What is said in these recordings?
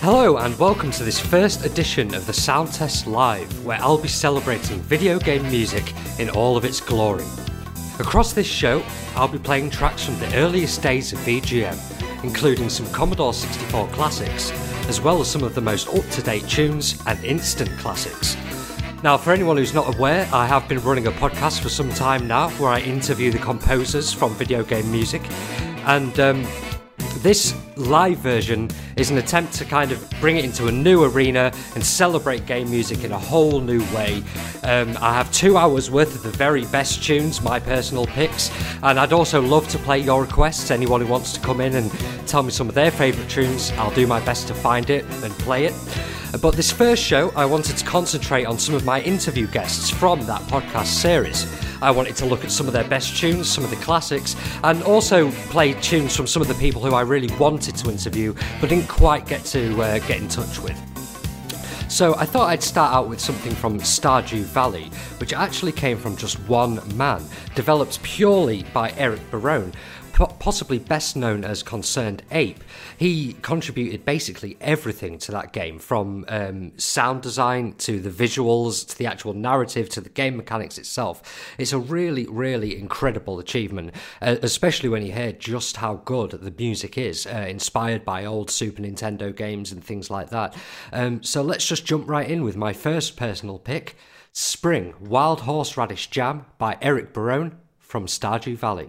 Hello and welcome to this first edition of the Sound Test Live, where I'll be celebrating video game music in all of its glory. Across this show, I'll be playing tracks from the earliest days of VGM, including some Commodore 64 classics, as well as some of the most up-to-date tunes and instant classics. Now, for anyone who's not aware, I have been running a podcast for some time now where I interview the composers from video game music, and this live version is an attempt to kind of bring it into a new arena and celebrate game music in a whole new way. I have 2 hours worth of the very best tunes, my personal picks, and I'd also love to play your requests. Anyone who wants to come in and tell me some of their favourite tunes, I'll do my best to find it and play it. But this first show, I wanted to concentrate on some of my interview guests from that podcast series. I wanted to look at some of their best tunes, some of the classics, and also play tunes from some of the people who I really wanted to interview but didn't quite get to get in touch with. So I thought I'd start out with something from Stardew Valley, which actually came from just one man, developed purely by Eric Barone, possibly best known as Concerned Ape. He contributed basically everything to that game, from sound design to the visuals to the actual narrative to the game mechanics itself. It's a really, really incredible achievement, especially when you hear just how good the music is, inspired by old Super Nintendo games and things like that. So let's just jump right in with my first personal pick, Spring Wild Horseradish Jam by Eric Barone from Stardew Valley.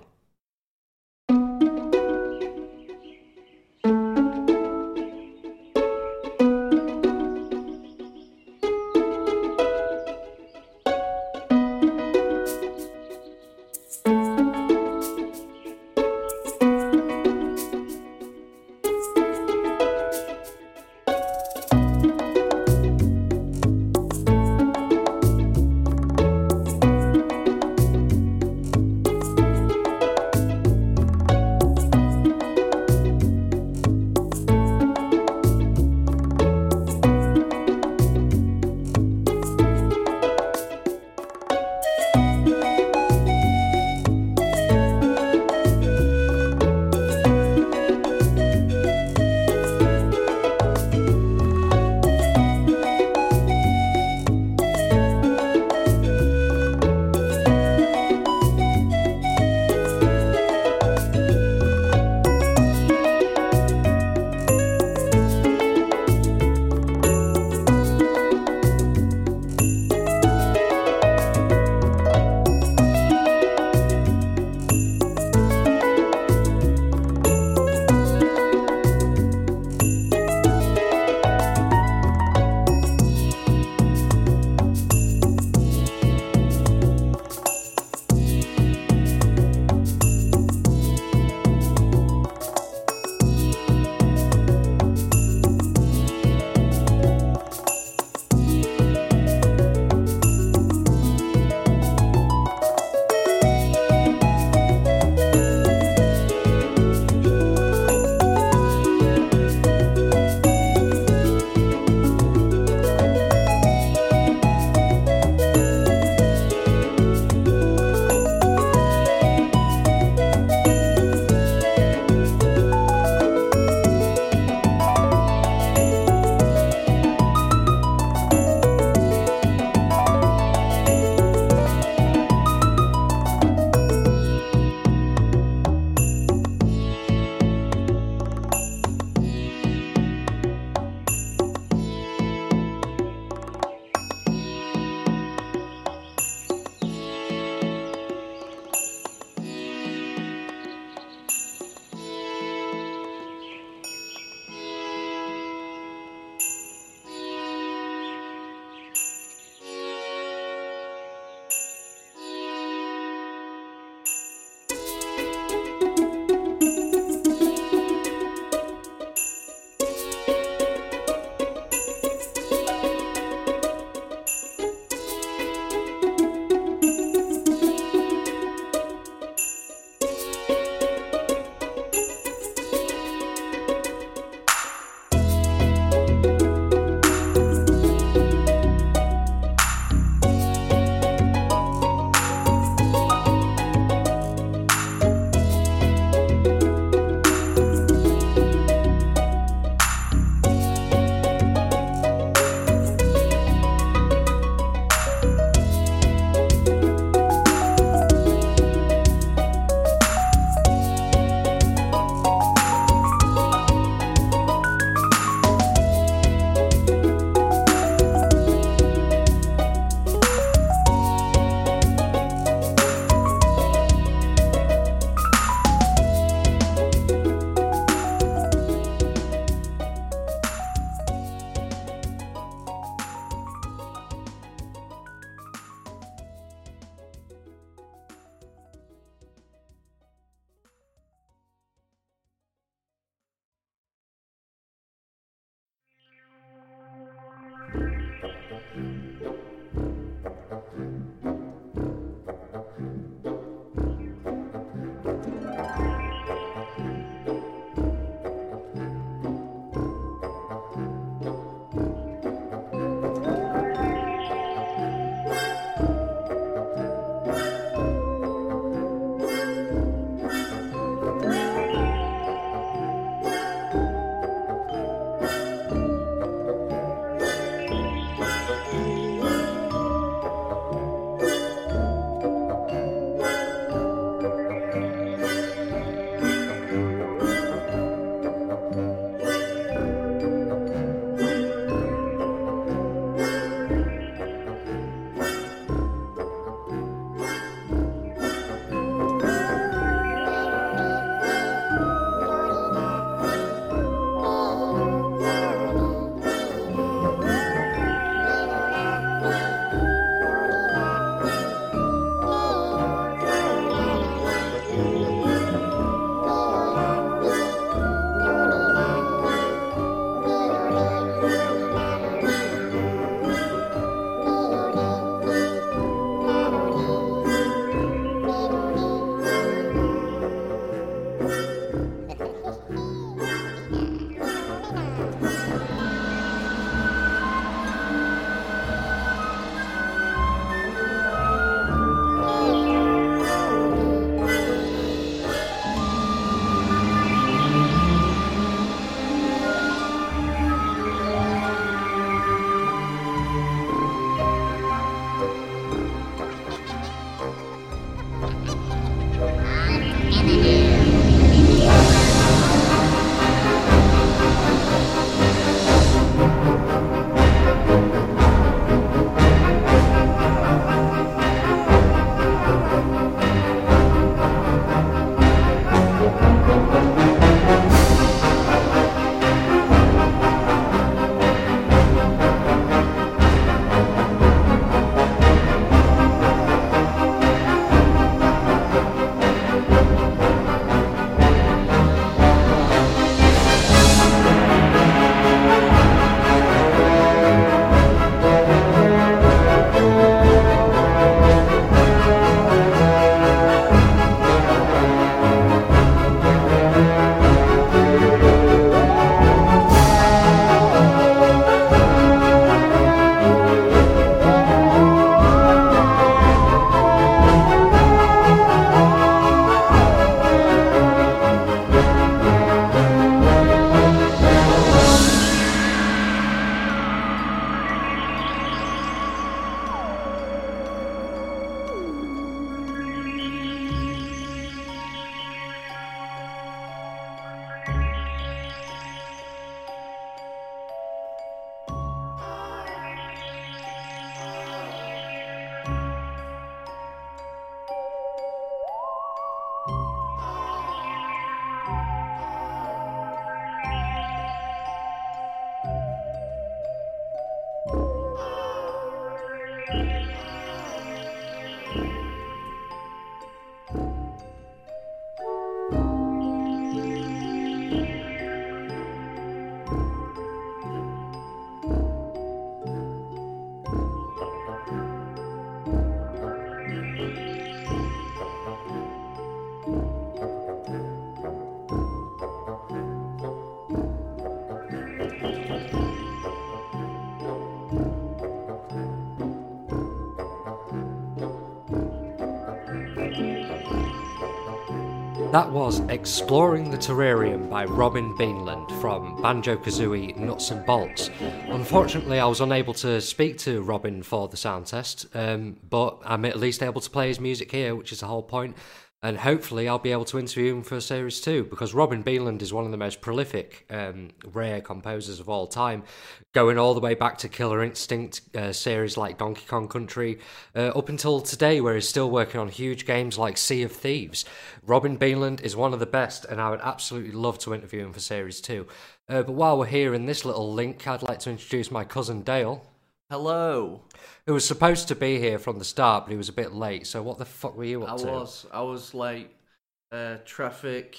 That was Exploring the Terrarium by Robin Beanland from Banjo-Kazooie Nuts and Bolts. Unfortunately, I was unable to speak to Robin for the sound test, but I'm at least able to play his music here, which is the whole point. And hopefully I'll be able to interview him for Series 2, because Robin Beanland is one of the most prolific Rare composers of all time, going all the way back to Killer Instinct, series like Donkey Kong Country, up until today, where he's still working on huge games like Sea of Thieves. Robin Beanland is one of the best, and I would absolutely love to interview him for Series 2. But while we're here in this little link, I'd like to introduce my cousin Dale. Hello. Who was supposed to be here from the start, but he was a bit late. So what the fuck were you up to? I was late. Traffic.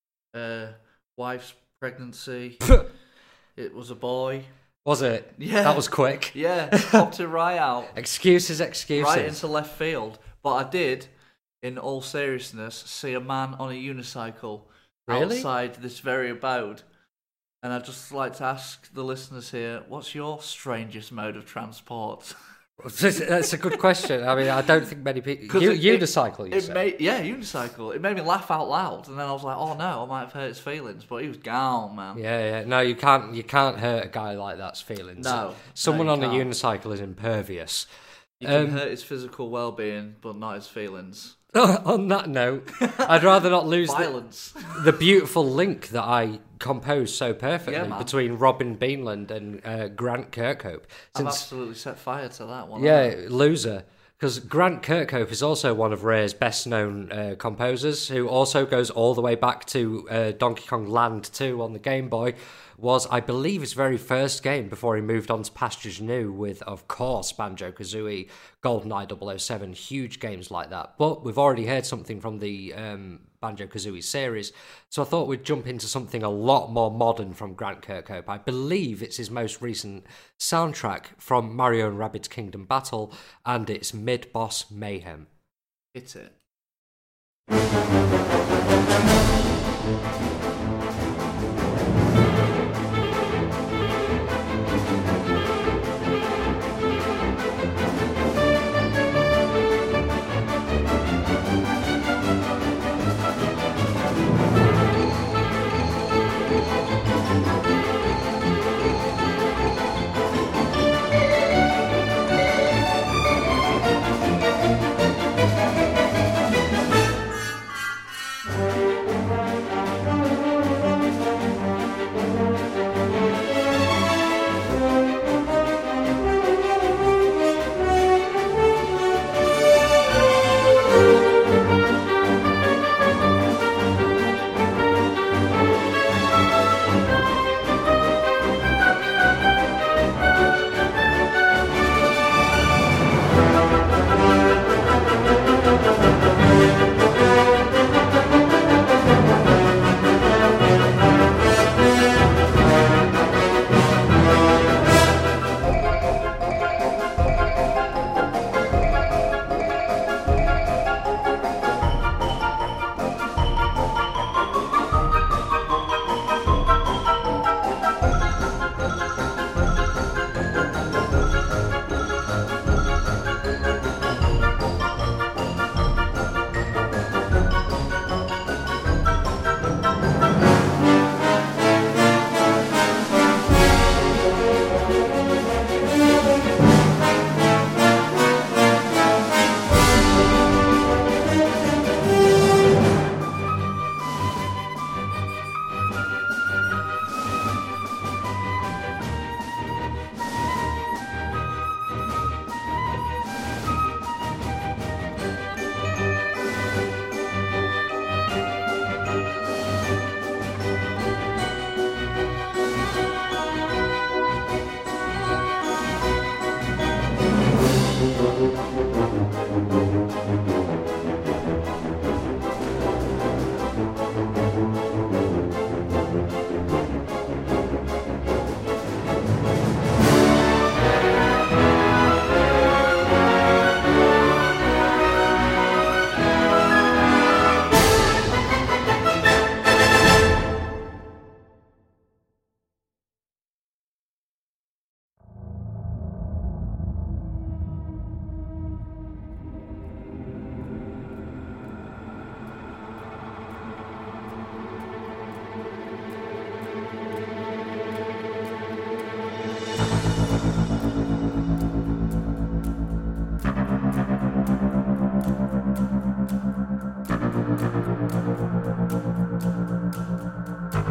Wife's pregnancy. It was a boy. Was it? Yeah. That was quick. Yeah. Popped it right out. Excuses. Right into left field. But I did, in all seriousness, see a man on a unicycle outside this very abode. And I'd just like to ask the listeners here, what's your strangest mode of transport? That's a good question. I mean, I don't think many people... Unicycle, you said? Yeah, unicycle. It made me laugh out loud, and then I was like, oh no, I might have hurt his feelings, but he was gone, man. Yeah. No, you can't hurt a guy like that's feelings. No. Someone on can't. a unicycle is impervious. You can hurt his physical well-being, but not his feelings. On that note, I'd rather not lose violence. The beautiful link that I composed so perfectly between Robin Beanland and Grant Kirkhope. I've absolutely set fire to that one. Yeah, loser. Because Grant Kirkhope is also one of Rare's best-known composers, who also goes all the way back to Donkey Kong Land 2 on the Game Boy. Was, I believe, his very first game before he moved on to pastures new with, of course, Banjo-Kazooie, GoldenEye 007, huge games like that. But we've already heard something from the Banjo-Kazooie series, so I thought we'd jump into something a lot more modern from Grant Kirkhope. I believe it's his most recent soundtrack from Mario & Rabbids Kingdom Battle, and it's Mid-Boss Mayhem. It's it.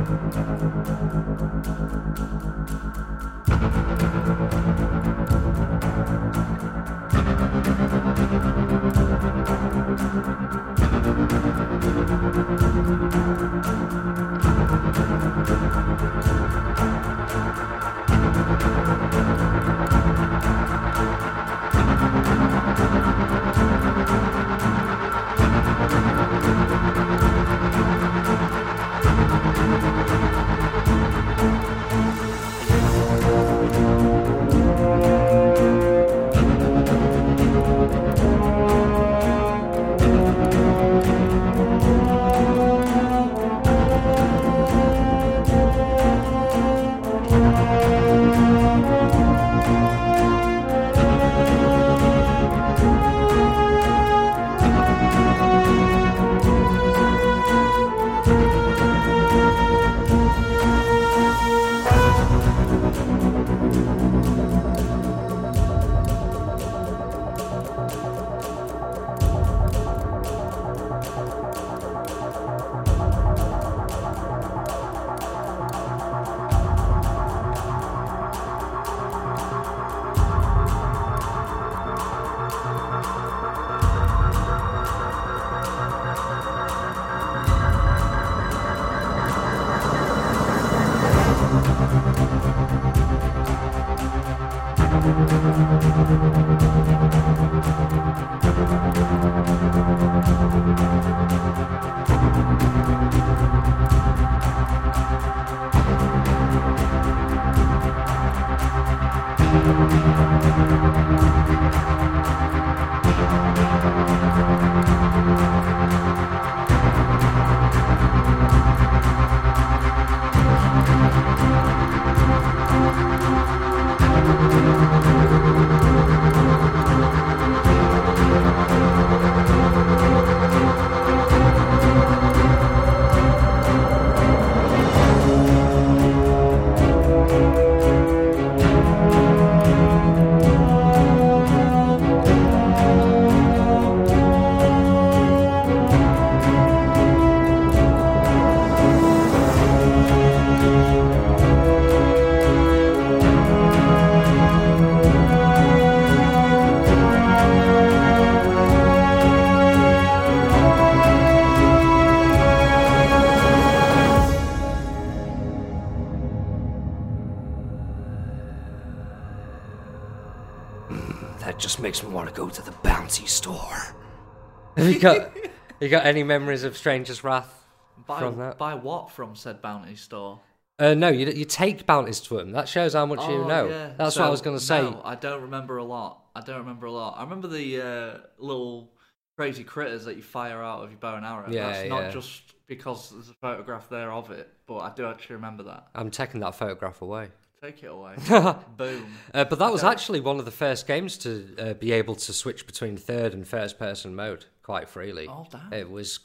That just makes me want to go to the bouncy store. Have you got any memories of Stranger's Wrath from that? By what from said bounty store? No, you take bounties to them. That shows how much you know. Yeah. That's what I was going to say. No, I don't remember a lot. I remember the little crazy critters that you fire out of your bow and arrow. Yeah, That's not just because there's a photograph there of it, but I do actually remember that. I'm taking that photograph away. Take it away. Boom. But that was actually one of the first games to be able to switch between third and first person mode quite freely. Oh, damn. It was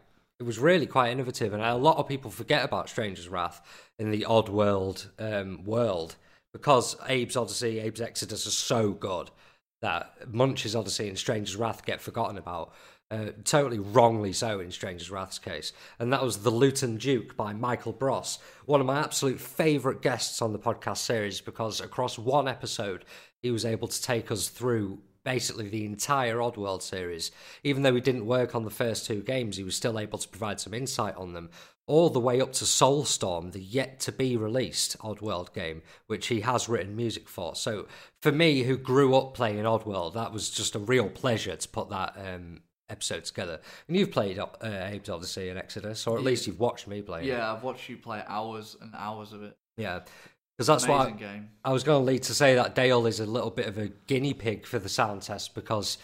really quite innovative, and a lot of people forget about Stranger's Wrath in the Oddworld world because Abe's Odyssey, Abe's Exodus are so good that Munch's Odyssey and Stranger's Wrath get forgotten about. Totally wrongly so in Stranger's Wrath's case. And that was The Luton Duke by Michael Bross, one of my absolute favourite guests on the podcast series, because across one episode he was able to take us through basically the entire Oddworld series. Even though he didn't work on the first two games, he was still able to provide some insight on them, all the way up to Soulstorm, the yet-to-be-released Oddworld game, which he has written music for. So for me, who grew up playing Oddworld, that was just a real pleasure to put that episode together. And you've played Abe's Odyssey and Exodus, or at least you've watched me play it. Yeah, I've watched you play hours and hours of it. Yeah, because that's Amazing what game. I was going to lead to say, that Dale is a little bit of a guinea pig for the sound test, because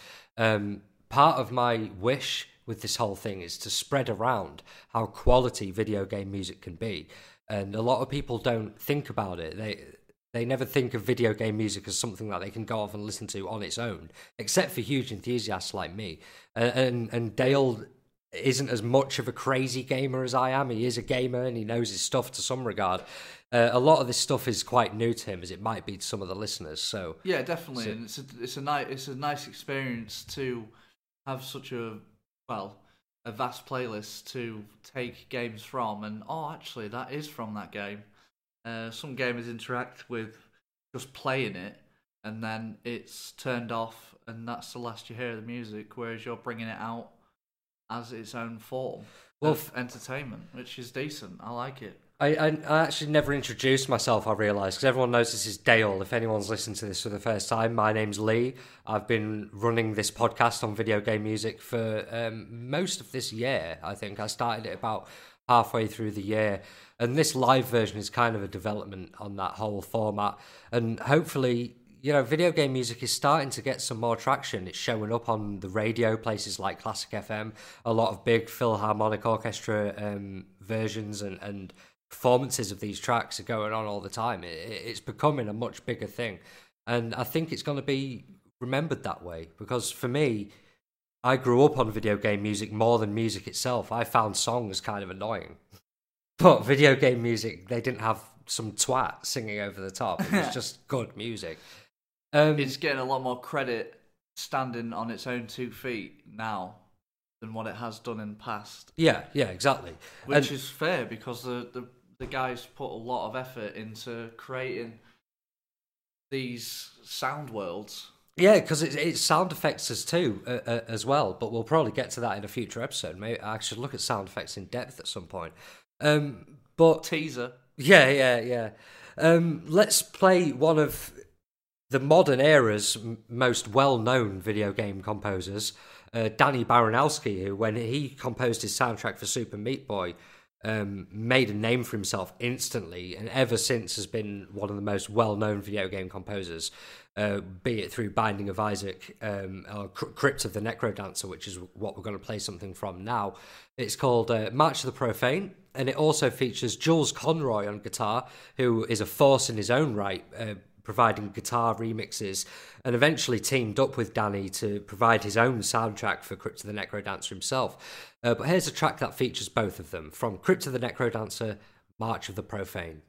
part of my wish with this whole thing is to spread around how quality video game music can be. And a lot of people don't think about it. They never think of video game music as something that they can go off and listen to on its own, except for huge enthusiasts like me. And Dale isn't as much of a crazy gamer as I am. He is a gamer and he knows his stuff to some regard. A lot of this stuff is quite new to him, as it might be to some of the listeners. So yeah, definitely, and it's a nice experience to have such a a vast playlist to take games from, and actually that is from that game. Some gamers interact with just playing it, and then it's turned off, and that's the last you hear of the music, whereas you're bringing it out as its own form of entertainment, which is decent. I like it. I actually never introduced myself, I realised, because everyone knows this is Dale. If anyone's listened to this for the first time, my name's Lee. I've been running this podcast on video game music for most of this year, I think. I started it about halfway through the year, and this live version is kind of a development on that whole format, and hopefully, you know, video game music is starting to get some more traction. It's showing up on the radio, places like Classic FM, a lot of big Philharmonic Orchestra versions and performances of these tracks are going on all the time. It's becoming a much bigger thing, and I think it's going to be remembered that way, because for me, I grew up on video game music more than music itself. I found songs kind of annoying, but video game music, they didn't have some twat singing over the top. It was just good music. It's getting a lot more credit standing on its own 2 feet now than what it has done in the past. Yeah, exactly. Which is fair, because the guys put a lot of effort into creating these sound worlds. Yeah, because it's sound effects as well, but we'll probably get to that in a future episode. Maybe I should look at sound effects in depth at some point. But teaser. Yeah. Let's play one of the modern era's most well-known video game composers, Danny Baranowski, who, when he composed his soundtrack for Super Meat Boy, made a name for himself instantly, and ever since has been one of the most well-known video game composers, be it through Binding of Isaac or Crypt of the Necrodancer, which is what we're going to play something from now. It's called March of the Profane, and it also features Jules Conroy on guitar, who is a force in his own right, providing guitar remixes, and eventually teamed up with Danny to provide his own soundtrack for Crypt of the Necrodancer himself. But here's a track that features both of them, from Crypt of the Necrodancer, March of the Profane.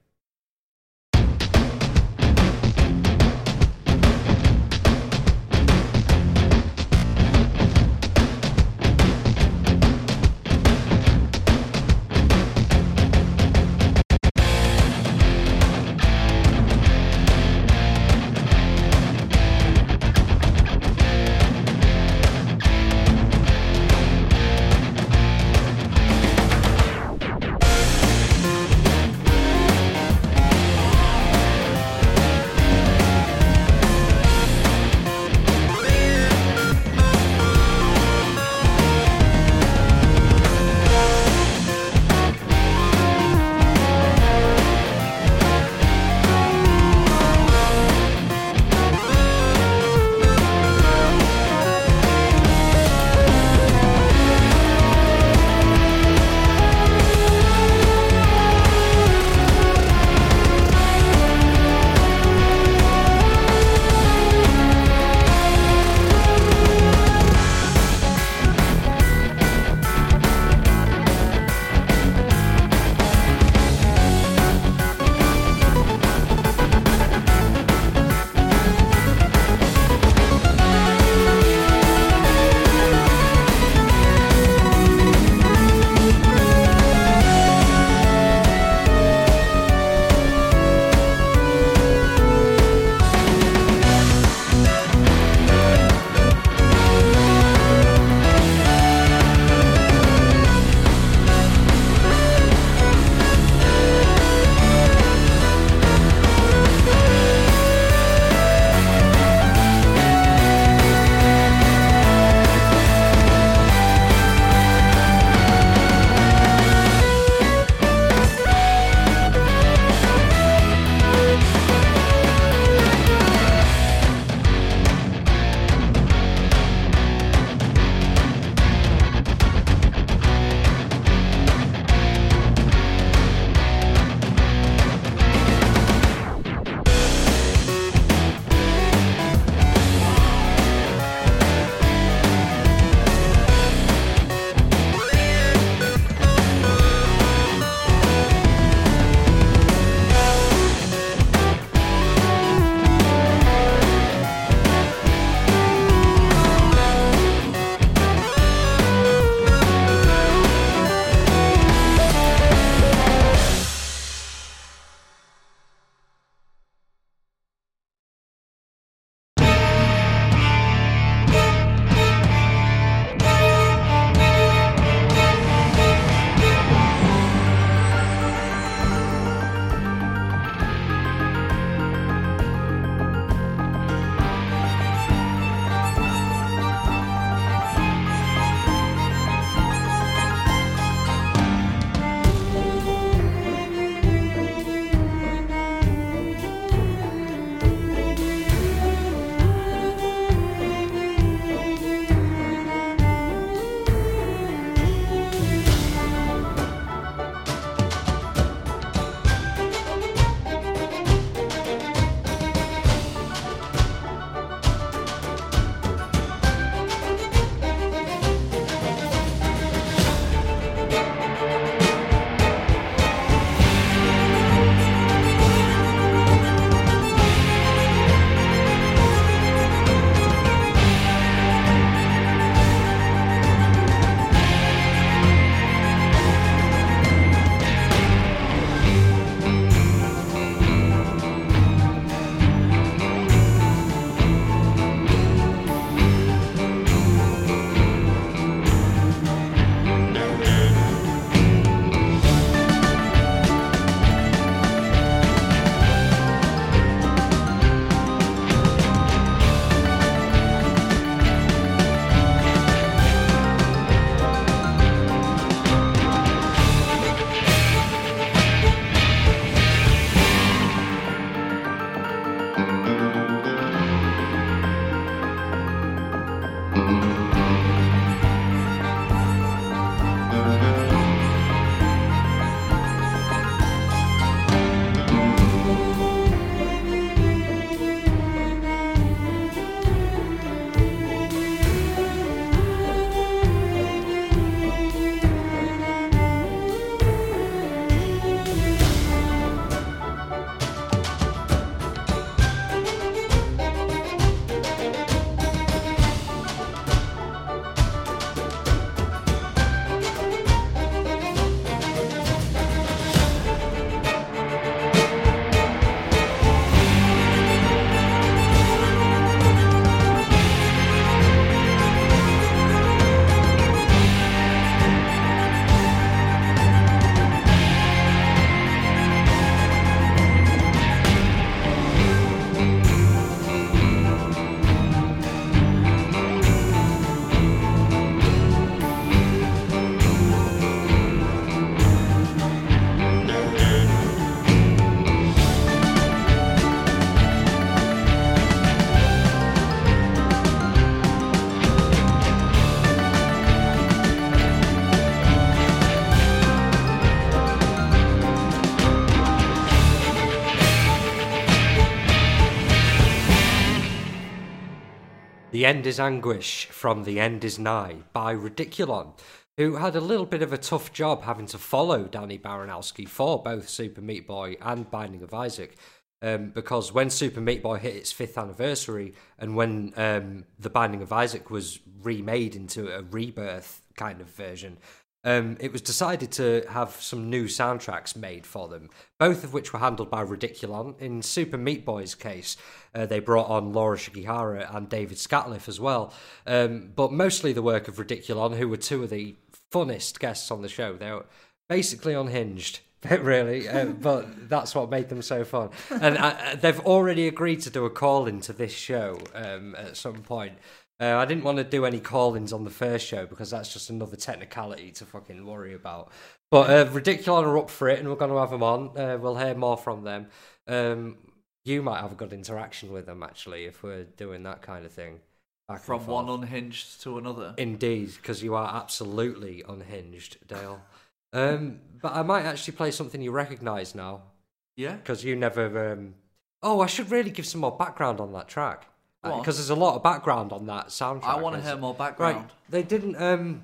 The End is Anguish from The End is Nigh by Ridiculon, who had a little bit of a tough job having to follow Danny Baranowski for both Super Meat Boy and Binding of Isaac. Because when Super Meat Boy hit its 5th anniversary, and when The Binding of Isaac was remade into a rebirth kind of version, it was decided to have some new soundtracks made for them, both of which were handled by Ridiculon. In Super Meat Boy's case, they brought on Laura Shigihara and David Scatliff as well, but mostly the work of Ridiculon, who were two of the funnest guests on the show. They were basically unhinged, really, but that's what made them so fun. And they've already agreed to do a call-in to this show at some point. I didn't want to do any call-ins on the first show because that's just another technicality to fucking worry about. But Ridiculon are up for it, and we're going to have them on. We'll hear more from them. You might have a good interaction with them, actually, if we're doing that kind of thing. From one unhinged to another. Indeed, because you are absolutely unhinged, Dale. But I might actually play something you recognise now. Yeah? Because you never... I should really give some more background on that track. Because there's a lot of background on that soundtrack. I want to hear more background. Right, they didn't...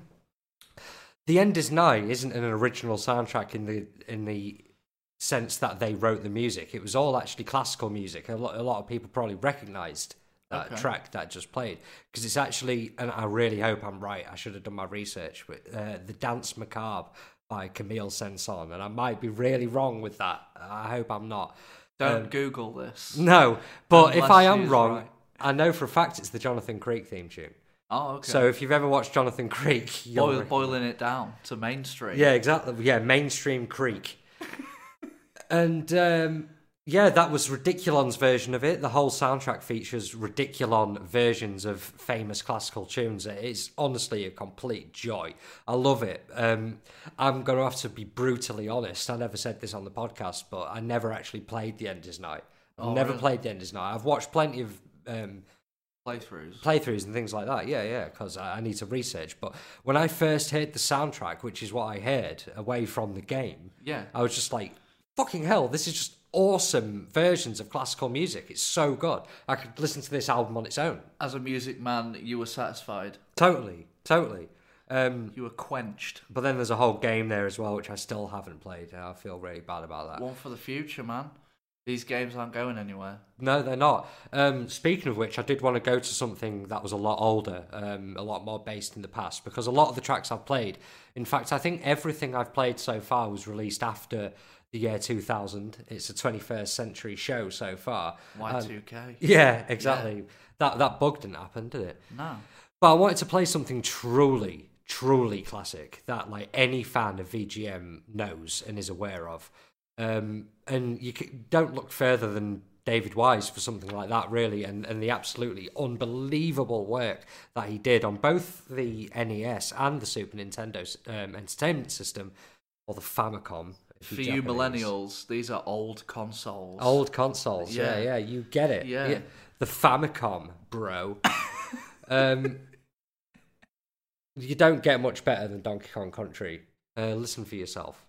The End is Nigh isn't an original soundtrack in the sense that they wrote the music. It was all actually classical music. A lot of people probably recognised that track that just played. Because it's actually, and I really hope I'm right, I should have done my research, but The Dance Macabre by Camille Saint-Saëns, and I might be really wrong with that. I hope I'm not. Don't Google this. No, but if I am wrong... Right. I know for a fact it's the Jonathan Creek theme tune. Oh, okay. So if you've ever watched Jonathan Creek... Boiling it down to mainstream. Yeah, exactly. Yeah, mainstream Creek. And, that was Ridiculon's version of it. The whole soundtrack features Ridiculon versions of famous classical tunes. It's honestly a complete joy. I love it. I'm going to have to be brutally honest. I never said this on the podcast, but I never actually played The End is Nigh. I've never played The End is Nigh. I've watched plenty of... playthroughs and things like that, because I need to research. But when I first heard the soundtrack, which is what I heard away from the game, I was just like, fucking hell, this is just awesome versions of classical music. It's so good. I could listen to this album on its own. As a music man, you were satisfied. Totally. You were quenched. But then there's a whole game there as well, which I still haven't played. I feel really bad about that. One for the future, man. These games aren't going anywhere. No, they're not. Speaking of which, I did want to go to something that was a lot older, a lot more based in the past, because a lot of the tracks I've played, in fact, I think everything I've played so far was released after the year 2000. It's a 21st century show so far. Y2K. Yeah, exactly. Yeah. That bug didn't happen, did it? No. But I wanted to play something truly classic that like any fan of VGM knows and is aware of. And you don't look further than David Wise for something like that, really, and the absolutely unbelievable work that he did on both the NES and the Super Nintendo Entertainment System, or the Famicom. For you millennials, these are old consoles. Old consoles, yeah, you get it. Yeah. The Famicom, bro. You don't get much better than Donkey Kong Country. Listen for yourself.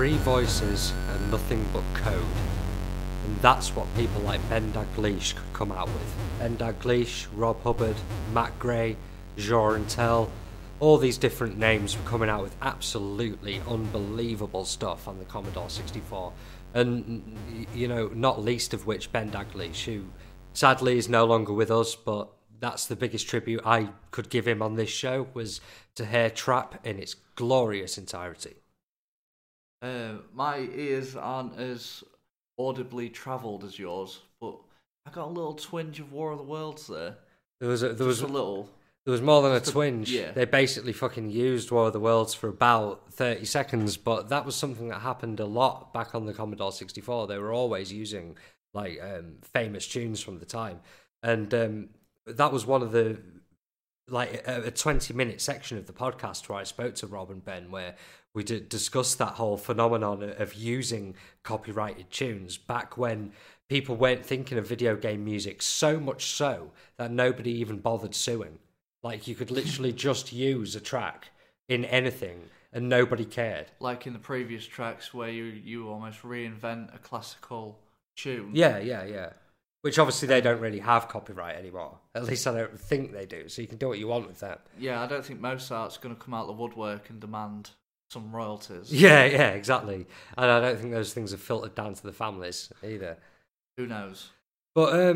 3 voices and nothing but code. And that's what people like Ben Daglish could come out with. Ben Daglish, Rob Hubbard, Matt Gray, Jean and Tell, all these different names were coming out with absolutely unbelievable stuff on the Commodore 64. And, you know, not least of which Ben Daglish, who sadly is no longer with us, but that's the biggest tribute I could give him on this show, was to hear Trap in its glorious entirety. My ears aren't as audibly travelled as yours, but I got a little twinge of War of the Worlds there. There was a little. There was more than a twinge. Yeah. They basically fucking used War of the Worlds for about 30 seconds, but that was something that happened a lot back on the Commodore 64. They were always using like famous tunes from the time, and that was one of the like a 20-minute section of the podcast where I spoke to Rob and Ben, where we did discuss that whole phenomenon of using copyrighted tunes back when people weren't thinking of video game music, so much so that nobody even bothered suing. Like, you could literally just use a track in anything and nobody cared. Like in the previous tracks where you almost reinvent a classical tune. Yeah. Which obviously they don't really have copyright anymore. At least I don't think they do. So you can do what you want with that. Yeah, I don't think Mozart's going to come out the woodwork and demand some royalties. Yeah, exactly. And I don't think those things are filtered down to the families either. Who knows? But,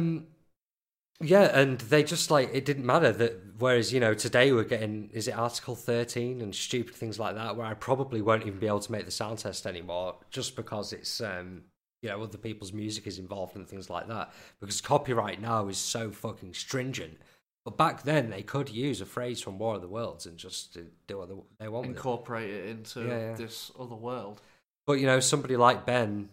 yeah, and they just, like, it didn't matter that, whereas, you know, today we're getting, is it Article 13 and stupid things like that, where I probably won't even be able to make the sound test anymore, just because it's, you know, other people's music is involved and things like that, because copyright now is so fucking stringent. But back then, they could use a phrase from War of the Worlds and just do what they want with it. Incorporate it into this other world. But, you know, somebody like Ben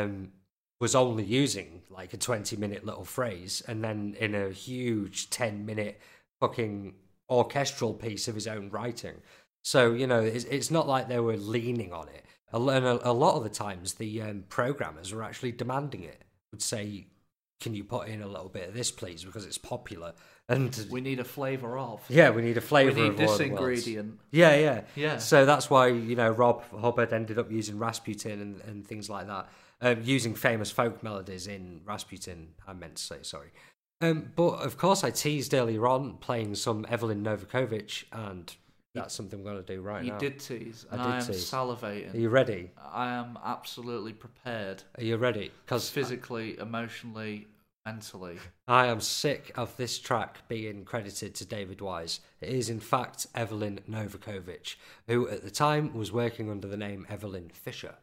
was only using like a 20-minute little phrase, and then in a huge 10-minute fucking orchestral piece of his own writing. So, you know, it's not like they were leaning on it. A lot of the times, the programmers were actually demanding it. Would say, can you put in a little bit of this, please, because it's popular. And we need a flavour of. Yeah, we need a flavour of. We need this ingredient. Yeah. So that's why, you know, Rob Hubbard ended up using Rasputin and things like that. Using famous folk melodies in Rasputin, I meant to say, sorry. But of course, I teased earlier on playing some Evelyn Novakovic, and that's something I'm going to do right now. You did tease, and I am salivating. Are you ready? I am absolutely prepared. Are you ready? Because physically, emotionally, mentally. I am sick of this track being credited to David Wise. It is, in fact, Evelyn Novakovic, who at the time was working under the name Evelyn Fisher.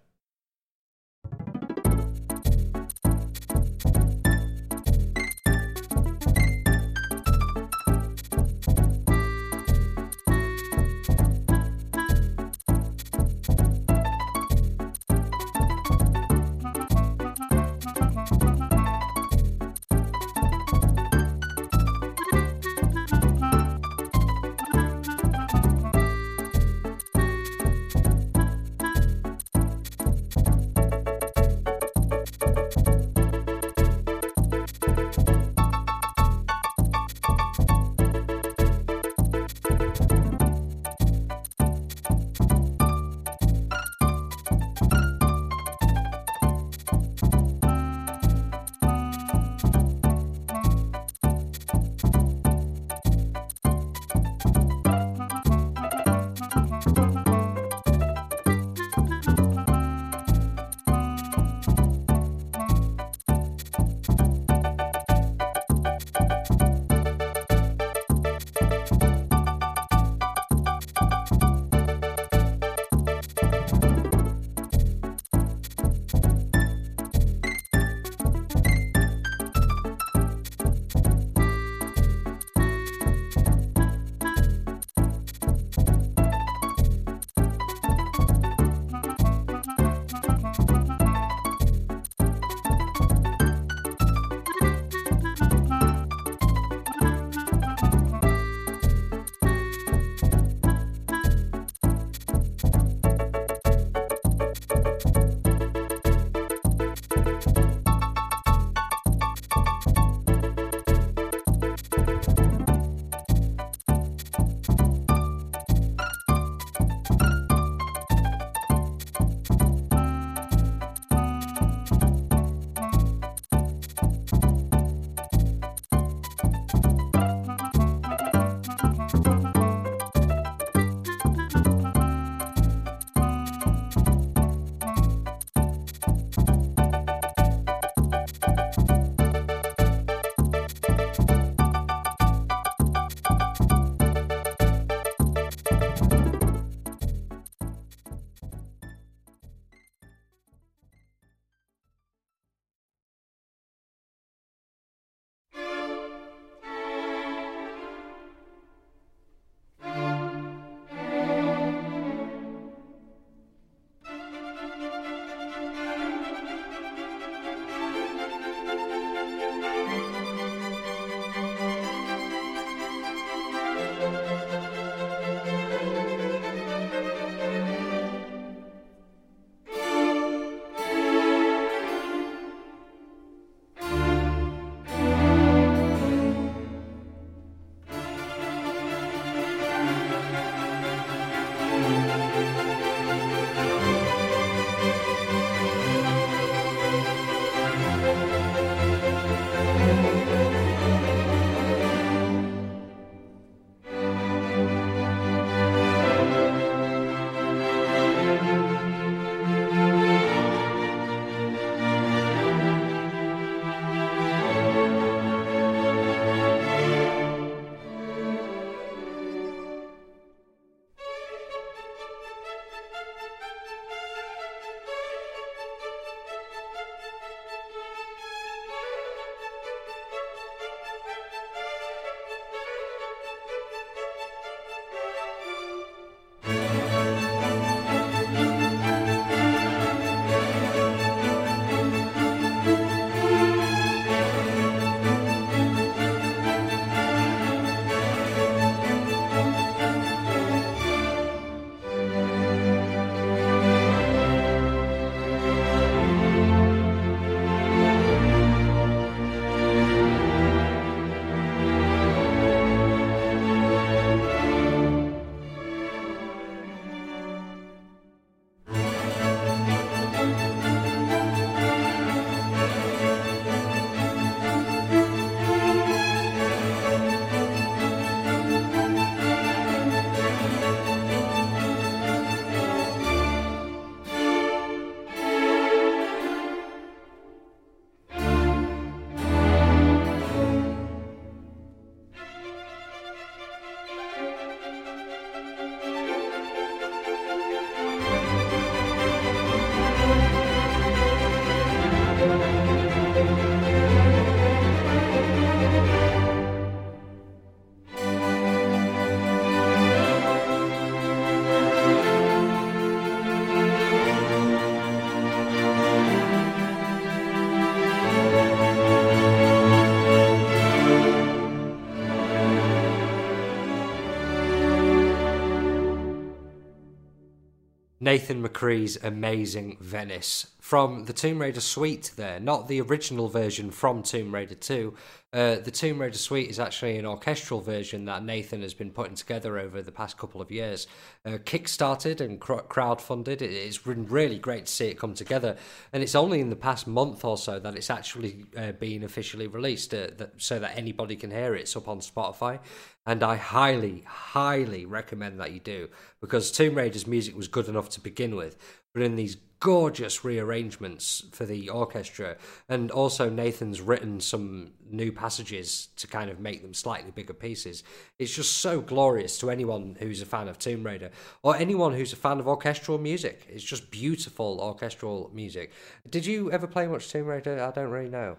Nathan McCree's amazing Venice from the Tomb Raider suite there, not the original version from Tomb Raider 2. The Tomb Raider suite is actually an orchestral version that Nathan has been putting together over the past couple of years. Kickstarted and crowdfunded. It's been really great to see it come together. And it's only in the past month or so that it's actually been officially released so that anybody can hear it. It's up on Spotify. And I highly, highly recommend that you do, because Tomb Raider's music was good enough to begin with, but in these gorgeous rearrangements for the orchestra, and also Nathan's written some new passages to kind of make them slightly bigger pieces. It's just so glorious to anyone who's a fan of Tomb Raider, or anyone who's a fan of orchestral music. It's just beautiful orchestral music. Did you ever play much Tomb Raider? I don't really know.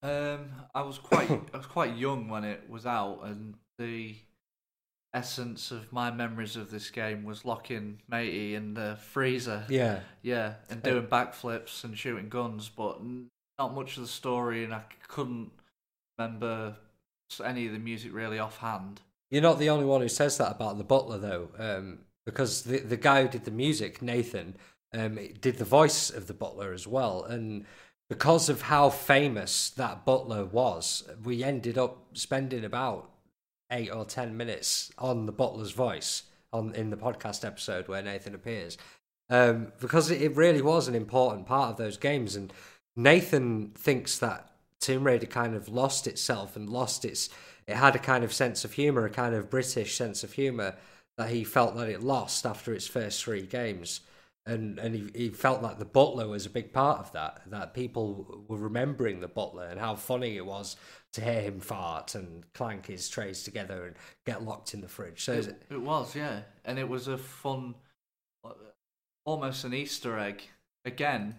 I was quite young when it was out, and the essence of my memories of this game was locking matey in the freezer. Yeah, and doing backflips and shooting guns, but not much of the story, and I couldn't remember any of the music really offhand. You're not the only one who says that about the butler, though, because the guy who did the music, Nathan, did the voice of the butler as well, and because of how famous that butler was, we ended up spending about 8 or 10 minutes on the butler's voice in the podcast episode where Nathan appears, because it really was an important part of those games. And Nathan thinks that Tomb Raider kind of lost itself and it had a kind of sense of humour, a kind of British sense of humour that he felt that it lost after its first 3 games. And he felt like the butler was a big part of that people were remembering the butler and how funny it was to hear him fart and clank his trays together and get locked in the fridge. So it was, yeah. And it was a fun, almost an Easter egg, again,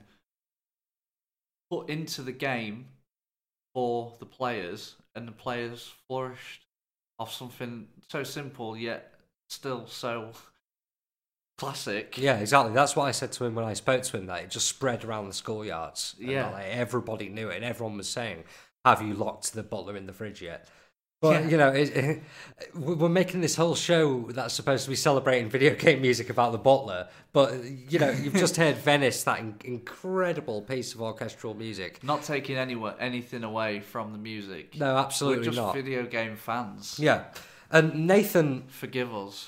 put into the game for the players, and the players flourished off something so simple yet still so classic. Yeah, exactly. That's what I said to him when I spoke to him, that it just spread around the schoolyards. Yeah. Like, everybody knew it, and everyone was saying, have you locked the butler in the fridge yet? But, you know, we're making this whole show that's supposed to be celebrating video game music about the butler, but, you know, you've just heard Venice, that incredible piece of orchestral music. Not taking anything away from the music. No, absolutely not. We're just video game fans. Yeah. And Nathan... Forgive us.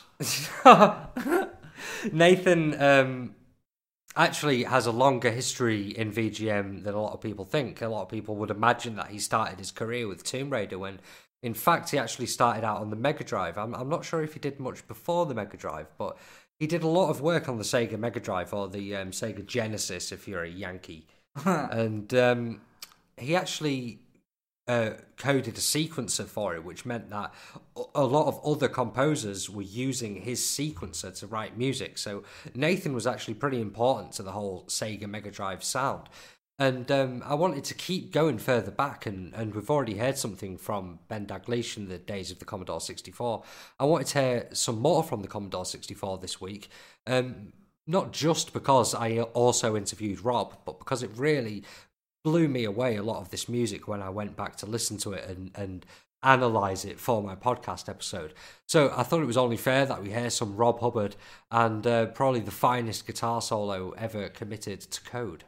Nathan actually has a longer history in VGM than a lot of people think. A lot of people would imagine that he started his career with Tomb Raider, when in fact he actually started out on the Mega Drive. I'm not sure if he did much before the Mega Drive, but he did a lot of work on the Sega Mega Drive, or the Sega Genesis if you're a Yankee. And he actually coded a sequencer for it, which meant that a lot of other composers were using his sequencer to write music. So Nathan was actually pretty important to the whole Sega Mega Drive sound. And I wanted to keep going further back, and we've already heard something from Ben Daglish in the days of the Commodore 64. I wanted to hear some more from the Commodore 64 this week, not just because I also interviewed Rob, but because it really blew me away, a lot of this music, when I went back to listen to it and analyse it for my podcast episode. So I thought it was only fair that we hear some Rob Hubbard, and probably the finest guitar solo ever committed to code.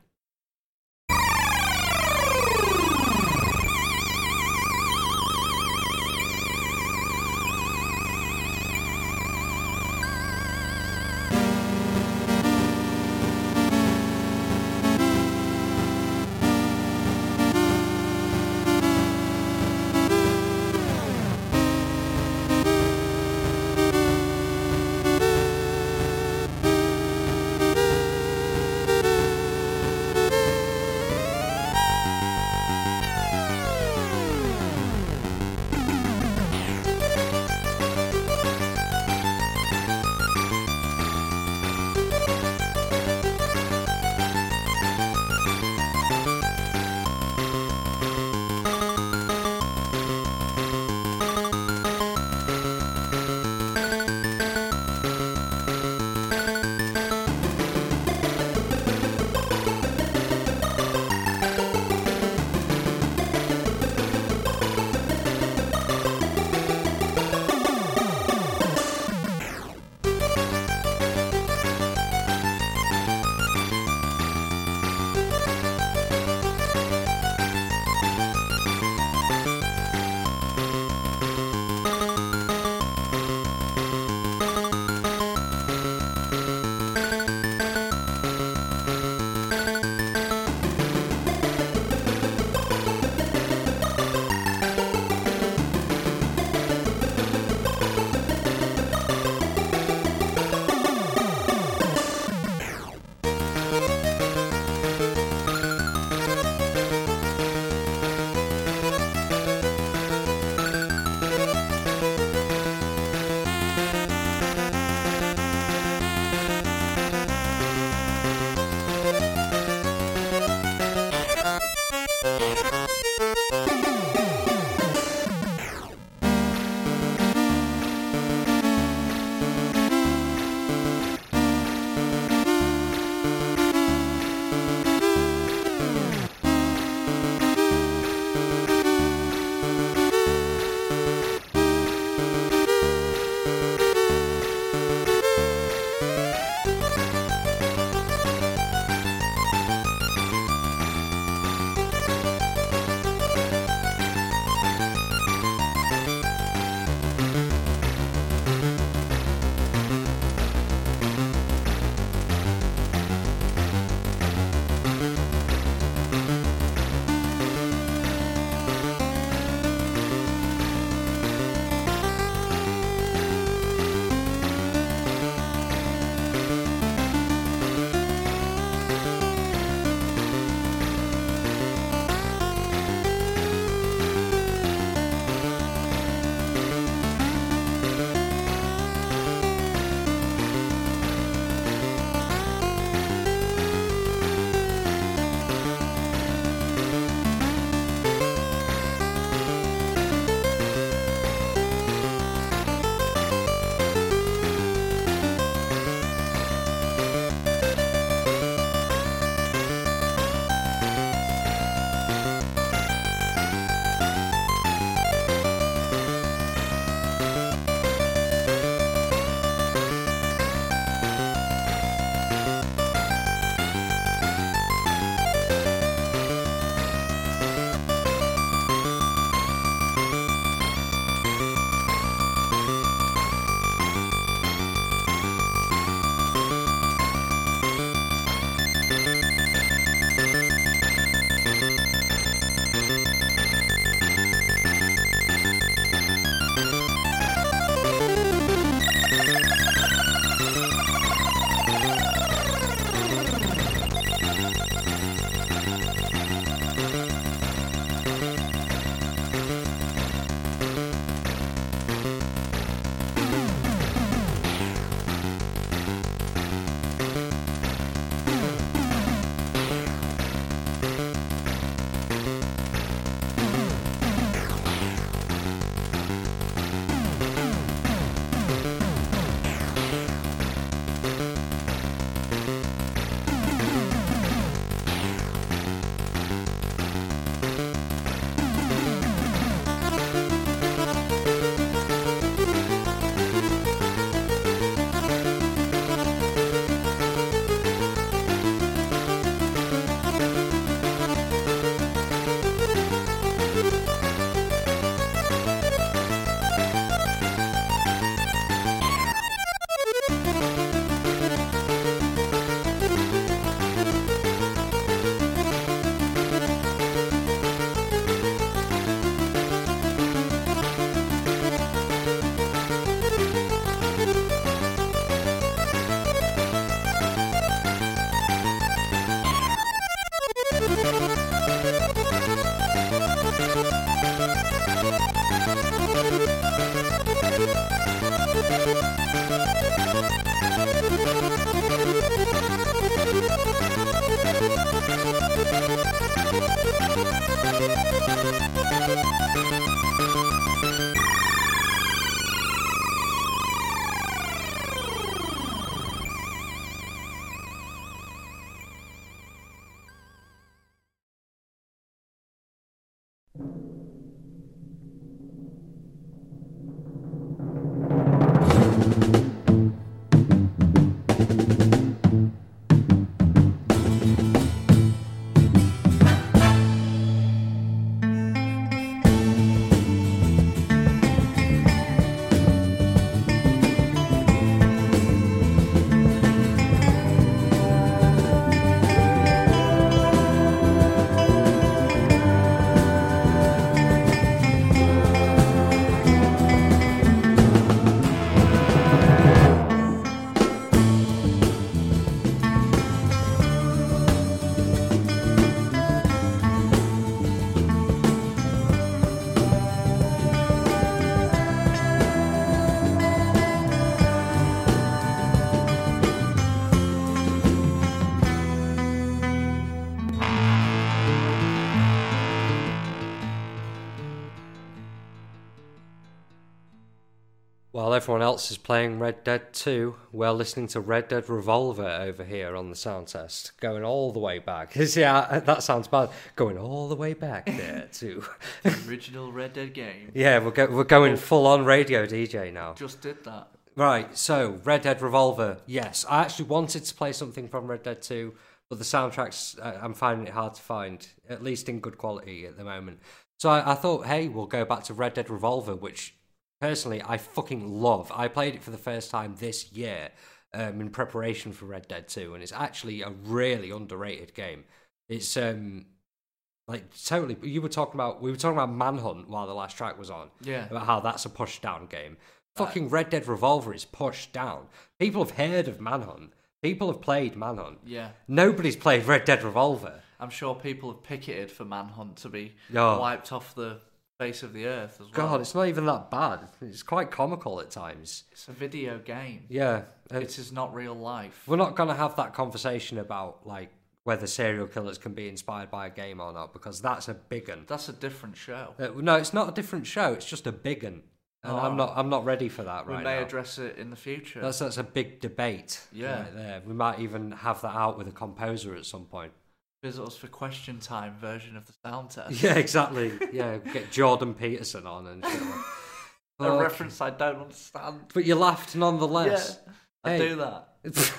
While everyone else is playing Red Dead 2, we're listening to Red Dead Revolver over here on the sound test, going all the way back. Yeah, that sounds bad. Going all the way back there to the original Red Dead game. Yeah, we're going full on radio DJ now. Just did that. Right, so Red Dead Revolver. Yes, I actually wanted to play something from Red Dead 2, but the soundtracks I'm finding it hard to find, at least in good quality at the moment. So I thought, hey, we'll go back to Red Dead Revolver, which personally I fucking love. I played it for the first time this year in preparation for Red Dead 2, and it's actually a really underrated game. It's like totally. We were talking about Manhunt while the last track was on. Yeah, about how that's a push down game. Fucking Red Dead Revolver is pushed down. People have heard of Manhunt. People have played Manhunt. Yeah. Nobody's played Red Dead Revolver. I'm sure people have picketed for Manhunt to be wiped off the face of the earth as well. God, it's not even that bad. It's quite comical at times. It's a video game. Yeah. It is not real life. We're not going to have that conversation about, like, whether serial killers can be inspired by a game or not, because that's a big one. That's a different show. No, it's not a different show. It's just a big one. And I'm not ready for that right now. We may address it in the future. That's a big debate. Yeah. Right there. We might even have that out with a composer at some point. Visit us for question time version of the sound test. Yeah, exactly. Yeah, get Jordan Peterson on and shit. A reference I don't understand. But you laughed nonetheless. Yeah, I do that.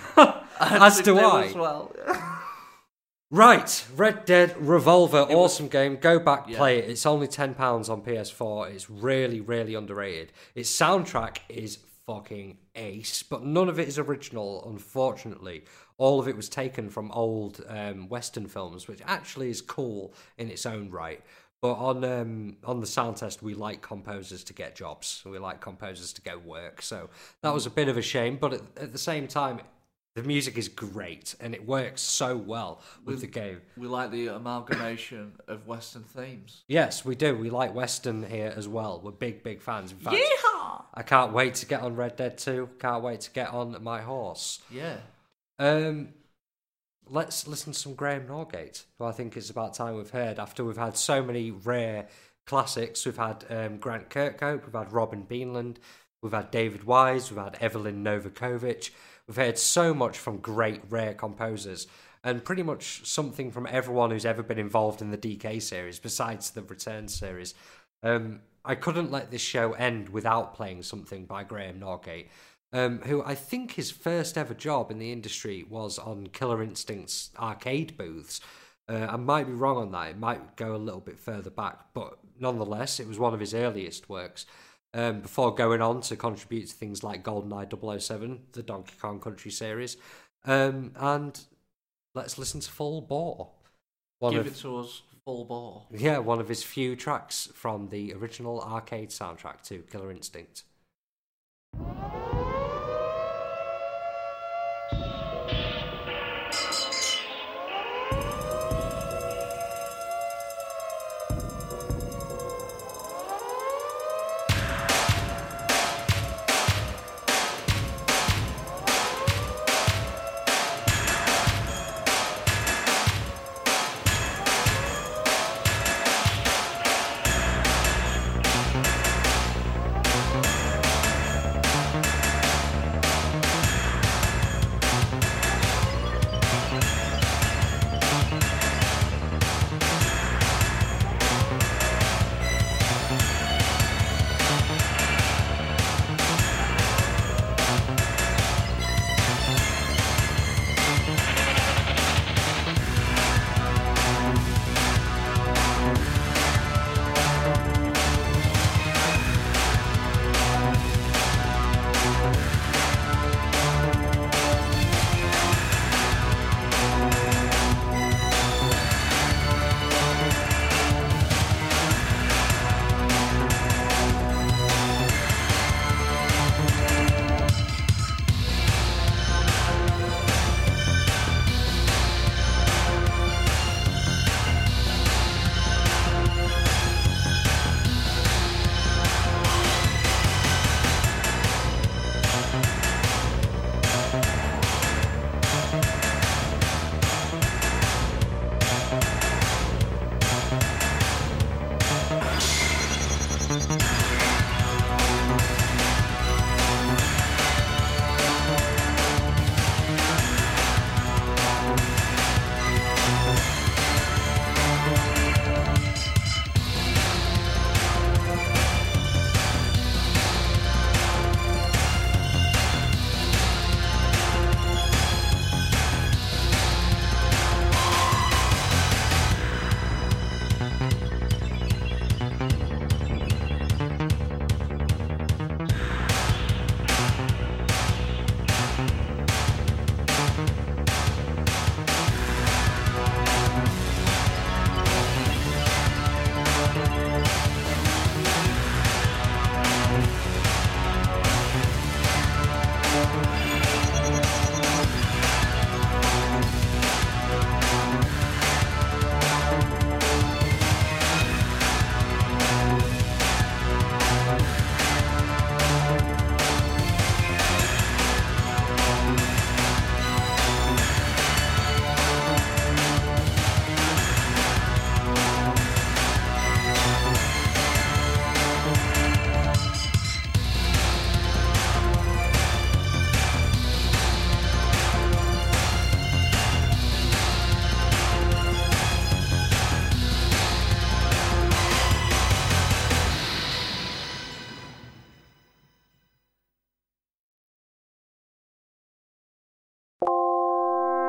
As do I. As well. Right, Red Dead Revolver, awesome game. Go back, play it. It's only £10 on PS4. It's really, really underrated. Its soundtrack is fucking ace, but none of it is original, unfortunately. All of it was taken from old Western films, which actually is cool in its own right. But on the sound test, we like composers to get jobs. We like composers to go work. So that was a bit of a shame, but at the same time, the music is great, and it works so well with the game. We like the amalgamation of Western themes. Yes, we do. We like Western here as well. We're big, big fans. In fact, yeehaw! I can't wait to get on Red Dead 2. Can't wait to get on my horse. Yeah. Let's listen to some Graham Norgate, who I think it's about time we've heard. After we've had so many rare classics, we've had Grant Kirkhope, we've had Robin Beanland, we've had David Wise, we've had Evelyn Novakovic. We've heard so much from great, rare composers, and pretty much something from everyone who's ever been involved in the DK series, besides the Return series. I couldn't let this show end without playing something by Graham Norgate, who I think his first ever job in the industry was on Killer Instinct's arcade booths. I might be wrong on that. It might go a little bit further back, but nonetheless, it was one of his earliest works. Before going on to contribute to things like GoldenEye 007, the Donkey Kong Country series. And let's listen to Full Bore. Give it to us, Full Bore. Yeah, one of his few tracks from the original arcade soundtrack to Killer Instinct.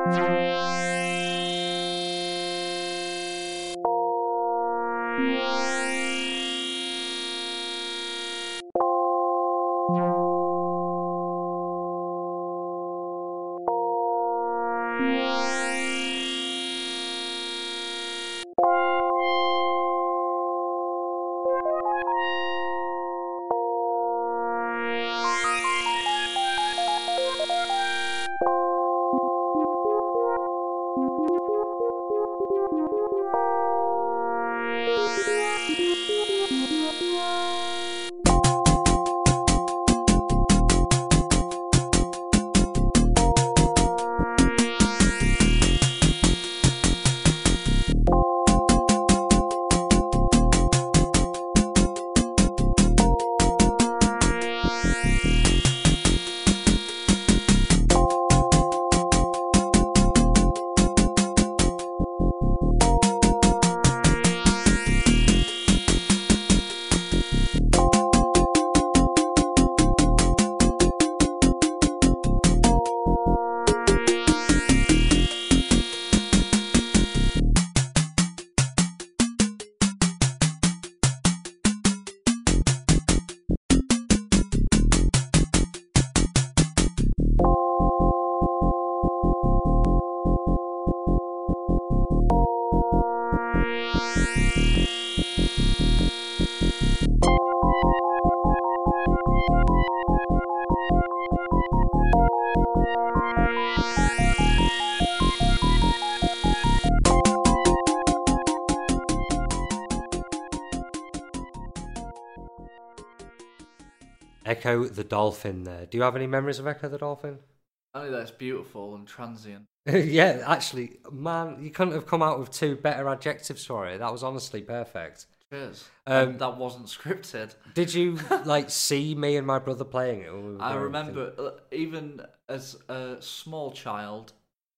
Echo the Dolphin there. Do you have any memories of Echo the Dolphin? Only that it's beautiful and transient. Yeah, actually, man, you couldn't have come out with two better adjectives for it. That was honestly perfect. Cheers. That wasn't scripted. Did you see me and my brother playing it? I remember, even as a small child,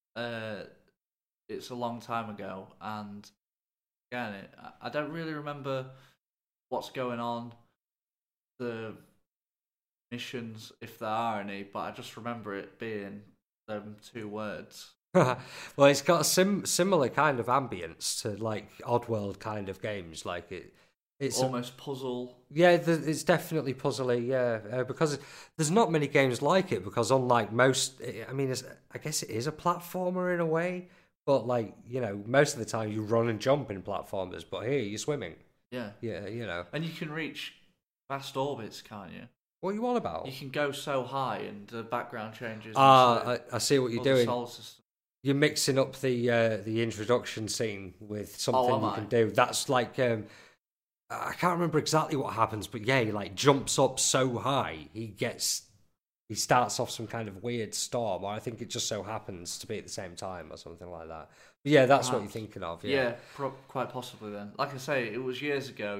it's a long time ago, and again, I don't really remember what's going on, the missions, if there are any, but I just remember it being them two words. Well, it's got a similar kind of ambience to like Oddworld kind of games. Like it's almost puzzle. Yeah, it's definitely puzzly. Yeah, because there's not many games like it. Because unlike most, I mean, I guess it is a platformer in a way. But like most of the time you run and jump in platformers. But here you're swimming. Yeah, yeah, and you can reach vast orbits, can't you? What are you on about? You can go so high, and the background changes. I see what you're doing. You're mixing up the introduction scene with something you can do. That's like I can't remember exactly what happens, but yeah, he like jumps up so high he starts off some kind of weird storm, or I think it just so happens to be at the same time or something like that. But yeah, that's what you're thinking of. Yeah, quite possibly then. Like I say, it was years ago.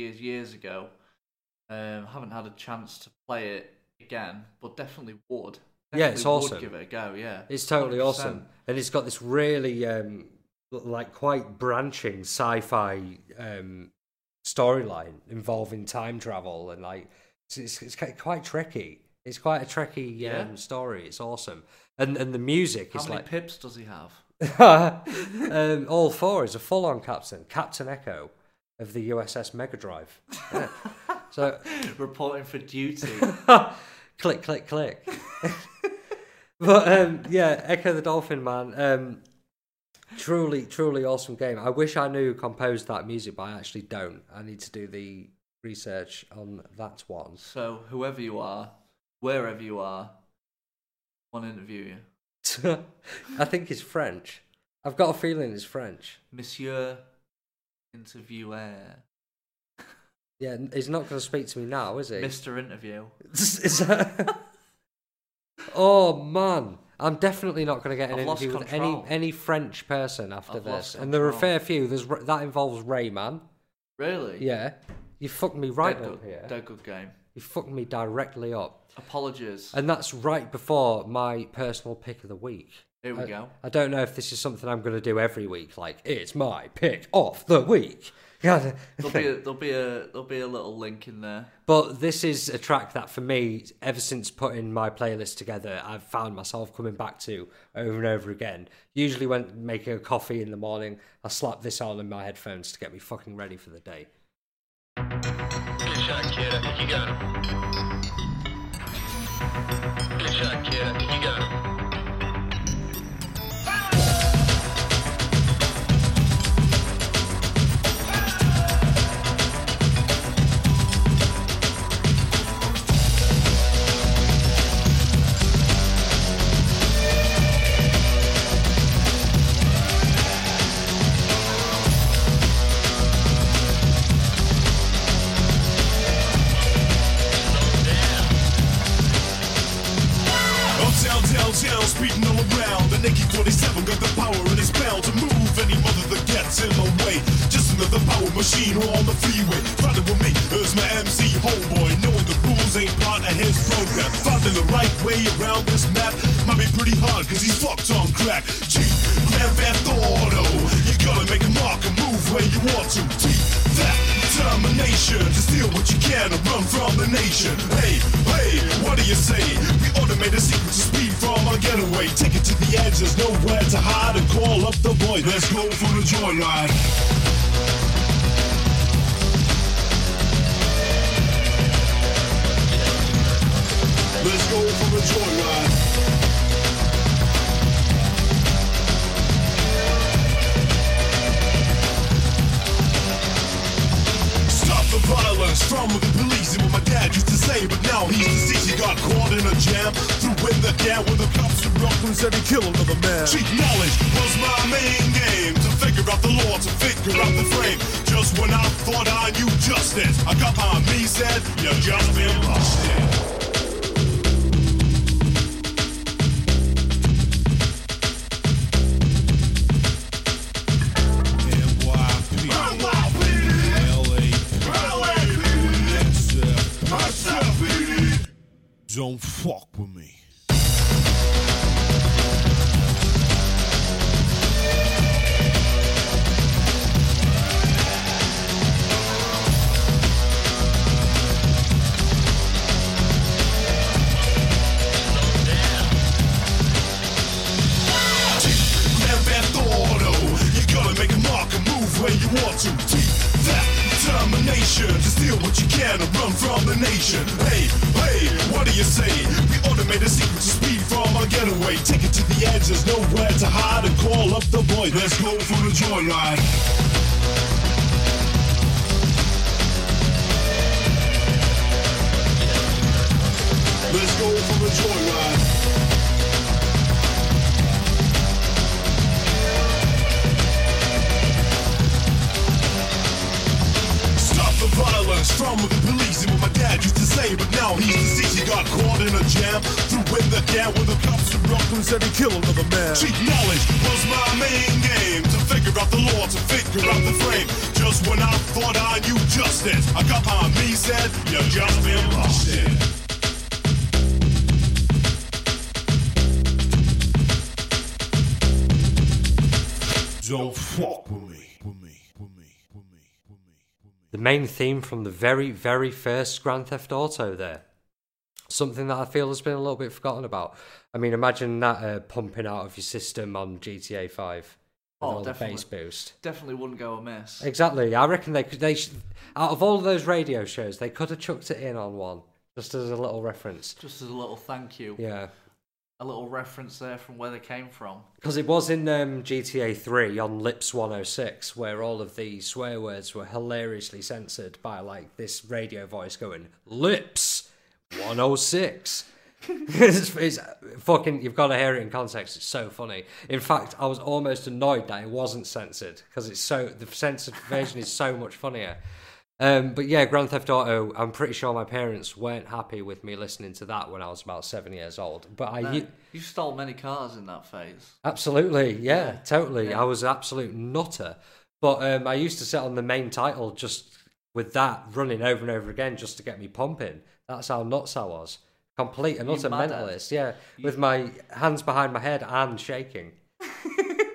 Haven't had a chance to play it again, but definitely would. Yeah, it's awesome. Would give it a go. Yeah, it's totally 100%. Awesome, and it's got this really like quite branching sci-fi storyline involving time travel, and like it's quite tricky. It's quite a tricky story. It's awesome, and the music is like. How many pips does he have? All four. Is a full-on Captain Echo of the USS Mega Drive. Yeah. So reporting for duty. Click, click, click. But yeah, Echo the Dolphin, man. Truly, truly awesome game. I wish I knew who composed that music, but I actually don't. I need to do the research on that one. So whoever you are, wherever you are, I want to interview you. I think it's French. I've got a feeling it's French. Monsieur Interviewer. Yeah, he's not going to speak to me now, is he? Mr. Interview. Oh, man. I'm definitely not going to get an interview with any French person after this. And there are a fair few. That involves Rayman. Really? Yeah. You fucked me right up here. Dead good game. You fucked me directly up. Apologies. And that's right before my personal pick of the week. Here we go. I don't know if this is something I'm going to do every week. Like, it's my pick of the week. God. There'll be a little link in there. But this is a track that, for me, ever since putting my playlist together, I've found myself coming back to over and over again. Usually when making a coffee in the morning, I slap this on in my headphones to get me fucking ready for the day. Good shot, kid. I think you got him. Good shot, kid. I think you got him. Speeding all around, the Nike 47 got the power and it's bound to move any mother that gets in my way. Just another power machine on the freeway. Riding with me is my MC homeboy, knowing the rules ain't part of his program. Finding the right way around this map might be pretty hard cause he's fucked on crack. Chief, Grand Theft Auto, you gotta make a mark and move where you want to. That determination to steal what you can and run from the nation. Hey, what do you say? We automate a secret to speed from our getaway. Take it to the edge, there's nowhere to hide, and call up the boys. Let's go for the joyride. Let's go for the joyride. The violence from the police and what my dad used to say, but now he's deceased. He got caught in a jam, threw in the can when the cops in Brooklyn said he killed another man. Cheap knowledge was my main game, to figure out the law, to figure out the frame. Just when I thought I knew justice, I got on me said, you just been busted. Don't fuck with me. Grand Theft Auto, you gotta make a mark and move where you want to. That determination to steal what you can and run from the nation. Hey, what do you say? We automate a secret to speed from our getaway. Take it to the edge, there's nowhere to hide, and call up the boys. Let's go for the joyride. Let's go for the joyride. The violence from the police and what my dad used to say, but now he's deceased. He got caught in a jam, threw in the can when the cops in Brooklyn said he killed another man. Cheap knowledge was my main game, to figure out the law, to figure out the frame. Just when I thought I knew justice, I got on me said, you just been busted. Don't fuck with me. The main theme from the very, very first Grand Theft Auto there. Something that I feel has been a little bit forgotten about. I mean, imagine that pumping out of your system on GTA 5. With all definitely. The bass boost. Definitely wouldn't go amiss. Exactly. I reckon they out of all of those radio shows, they could have chucked it in on one. Just as a little reference. Just as a little thank you. Yeah. A little reference there from where they came from. Because it was in GTA 3 on Lips 106, where all of the swear words were hilariously censored by like this radio voice going, Lips 106. it's fucking, you've got to hear it in context. It's so funny. In fact, I was almost annoyed that it wasn't censored, because the censored version is so much funnier. But yeah, Grand Theft Auto, I'm pretty sure my parents weren't happy with me listening to that when I was about 7 years old. But you stole many cars in that phase. Absolutely, yeah, totally. Yeah. I was an absolute nutter. But I used to sit on the main title just with that running over and over again just to get me pumping. That's how nuts I was. Complete and utter mentalist, yeah. With my hands behind my head and shaking.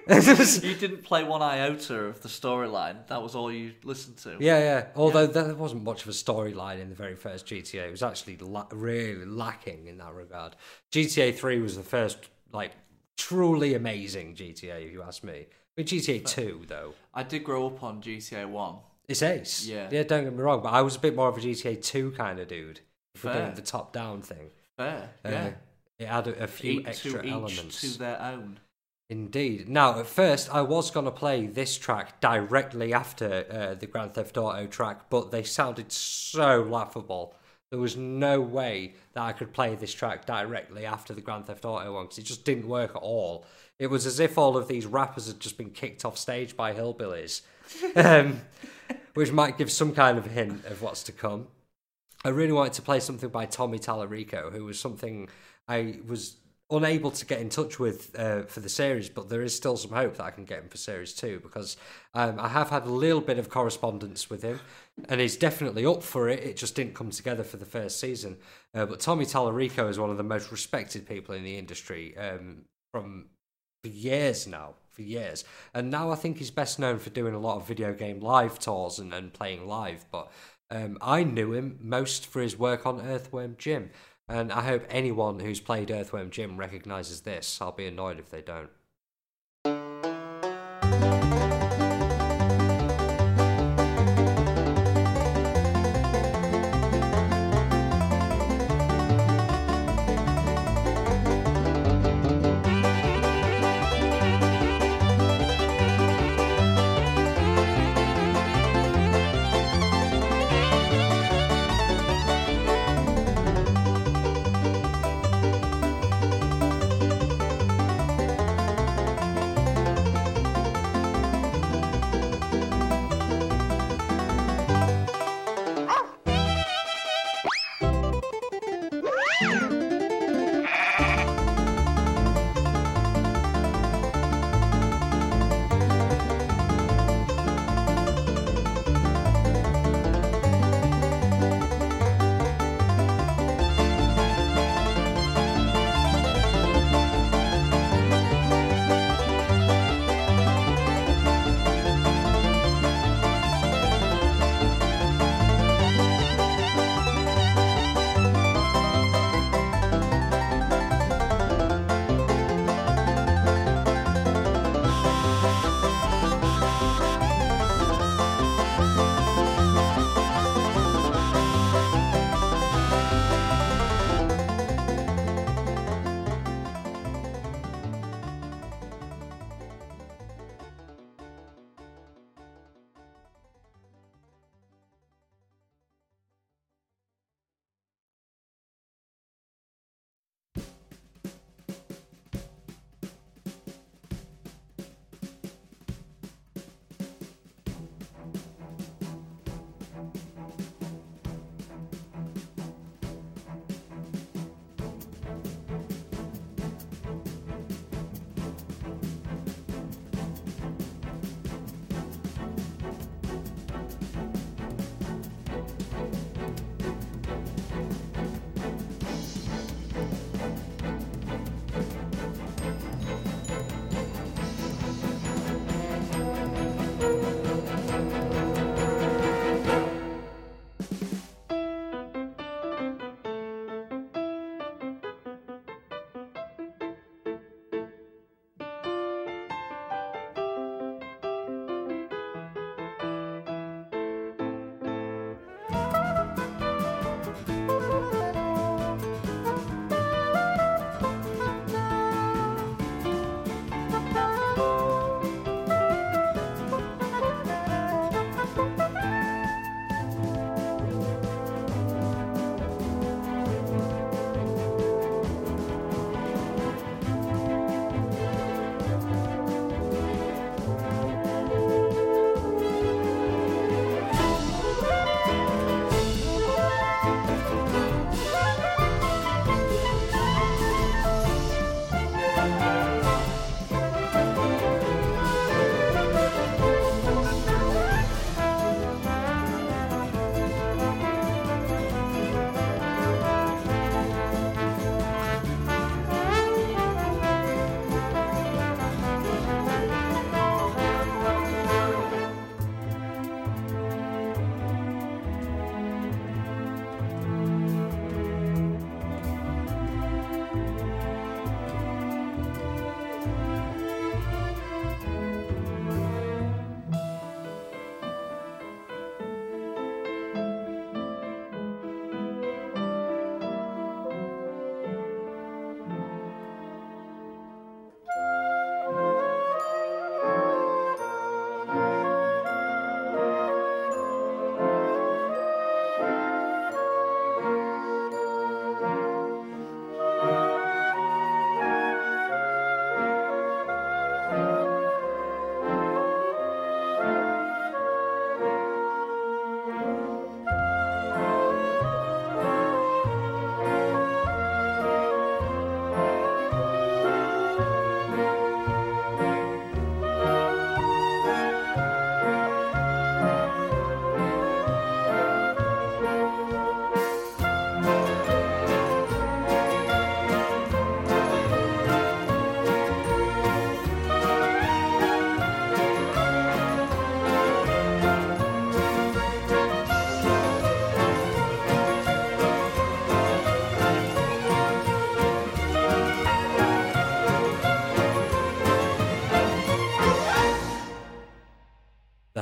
You didn't play one iota of the storyline. That was all you listened to. Yeah. Although there wasn't much of a storyline in the very first GTA. It was actually really lacking in that regard. GTA 3 was the first, like, truly amazing GTA, if you ask me. But GTA 2, though. I did grow up on GTA 1. It's ace. Yeah. Yeah, don't get me wrong, but I was a bit more of a GTA 2 kind of dude. If we're Fair. doing the top-down thing. Fair, yeah. It had a few Each extra to each elements. to their own. Indeed. Now, at first, I was going to play this track directly after the Grand Theft Auto track, but they sounded so laughable. There was no way that I could play this track directly after the Grand Theft Auto one, because it just didn't work at all. It was as if all of these rappers had just been kicked off stage by hillbillies, which might give some kind of hint of what's to come. I really wanted to play something by Tommy Tallarico, who was something I was unable to get in touch with for the series, but there is still some hope that I can get him for Series 2, because I have had a little bit of correspondence with him, and he's definitely up for it. It just didn't come together for the first season. But Tommy Tallarico is one of the most respected people in the industry for years now. And now I think he's best known for doing a lot of video game live tours and playing live, but I knew him most for his work on Earthworm Jim. And I hope anyone who's played Earthworm Jim recognises this. I'll be annoyed if they don't.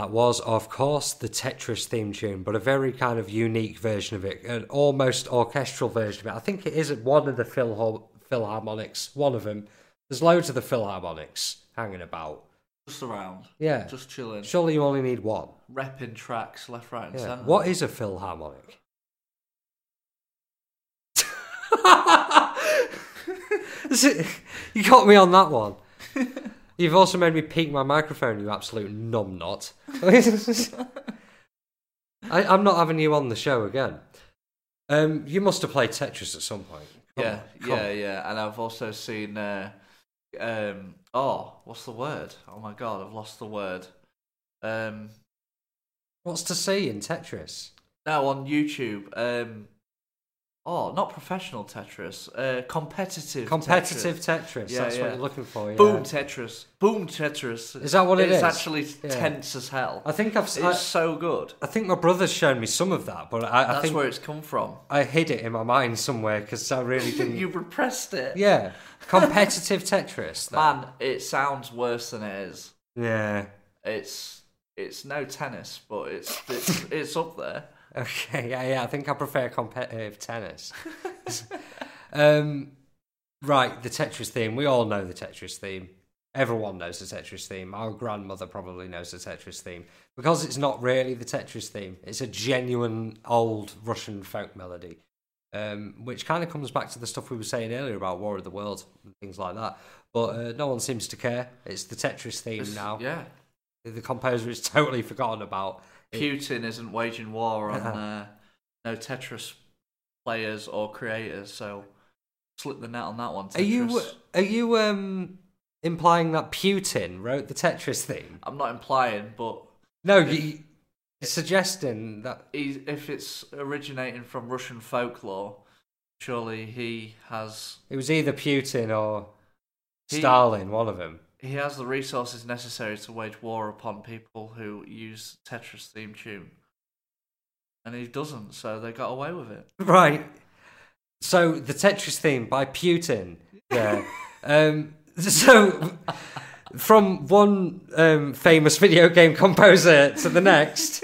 that was, of course, the Tetris theme tune, but a very kind of unique version of it, an almost orchestral version of it. I think it is at one of the Philharmonics, one of them. There's loads of the Philharmonics hanging about. Just around. Yeah. Just chilling. Surely you only need one. Repping tracks left, right, and centre. What is a Philharmonic? You got me on that one. You've also made me peek my microphone, you absolute numbnut. I'm not having you on the show again. You must have played Tetris at some point. Come on. And I've also seen... what's the word? Oh my god, I've lost the word. What's to see in Tetris? No, on YouTube. Not professional Tetris. Competitive Tetris. Yeah, That's what you're looking for. Yeah. Boom Tetris. Is that what it is? It's actually tense as hell. It's so good. I think my brother's shown me some of that, but I think where it's come from. I hid it in my mind somewhere because I really didn't. You repressed it. Yeah, competitive Tetris. Man, it sounds worse than it is. Yeah, it's no tennis, but it's up there. Okay, yeah, I think I prefer competitive tennis. Right, the Tetris theme. We all know the Tetris theme. Everyone knows the Tetris theme. Our grandmother probably knows the Tetris theme. Because it's not really the Tetris theme. It's a genuine old Russian folk melody. Which kind of comes back to the stuff we were saying earlier about War of the Worlds and things like that. But no one seems to care. It's the Tetris theme now. Yeah. The composer is totally forgotten about. Putin isn't waging war on no Tetris players or creators, so slip the net on that one. Tetris. Are you implying that Putin wrote the Tetris theme? I'm not implying, but no, you're suggesting that if it's originating from Russian folklore, surely he has. It was either Putin or Stalin, one of them. He has the resources necessary to wage war upon people who use Tetris theme tune. And he doesn't, so they got away with it. Right. So, the Tetris theme by Putin. Yeah. So, from one famous video game composer to the next,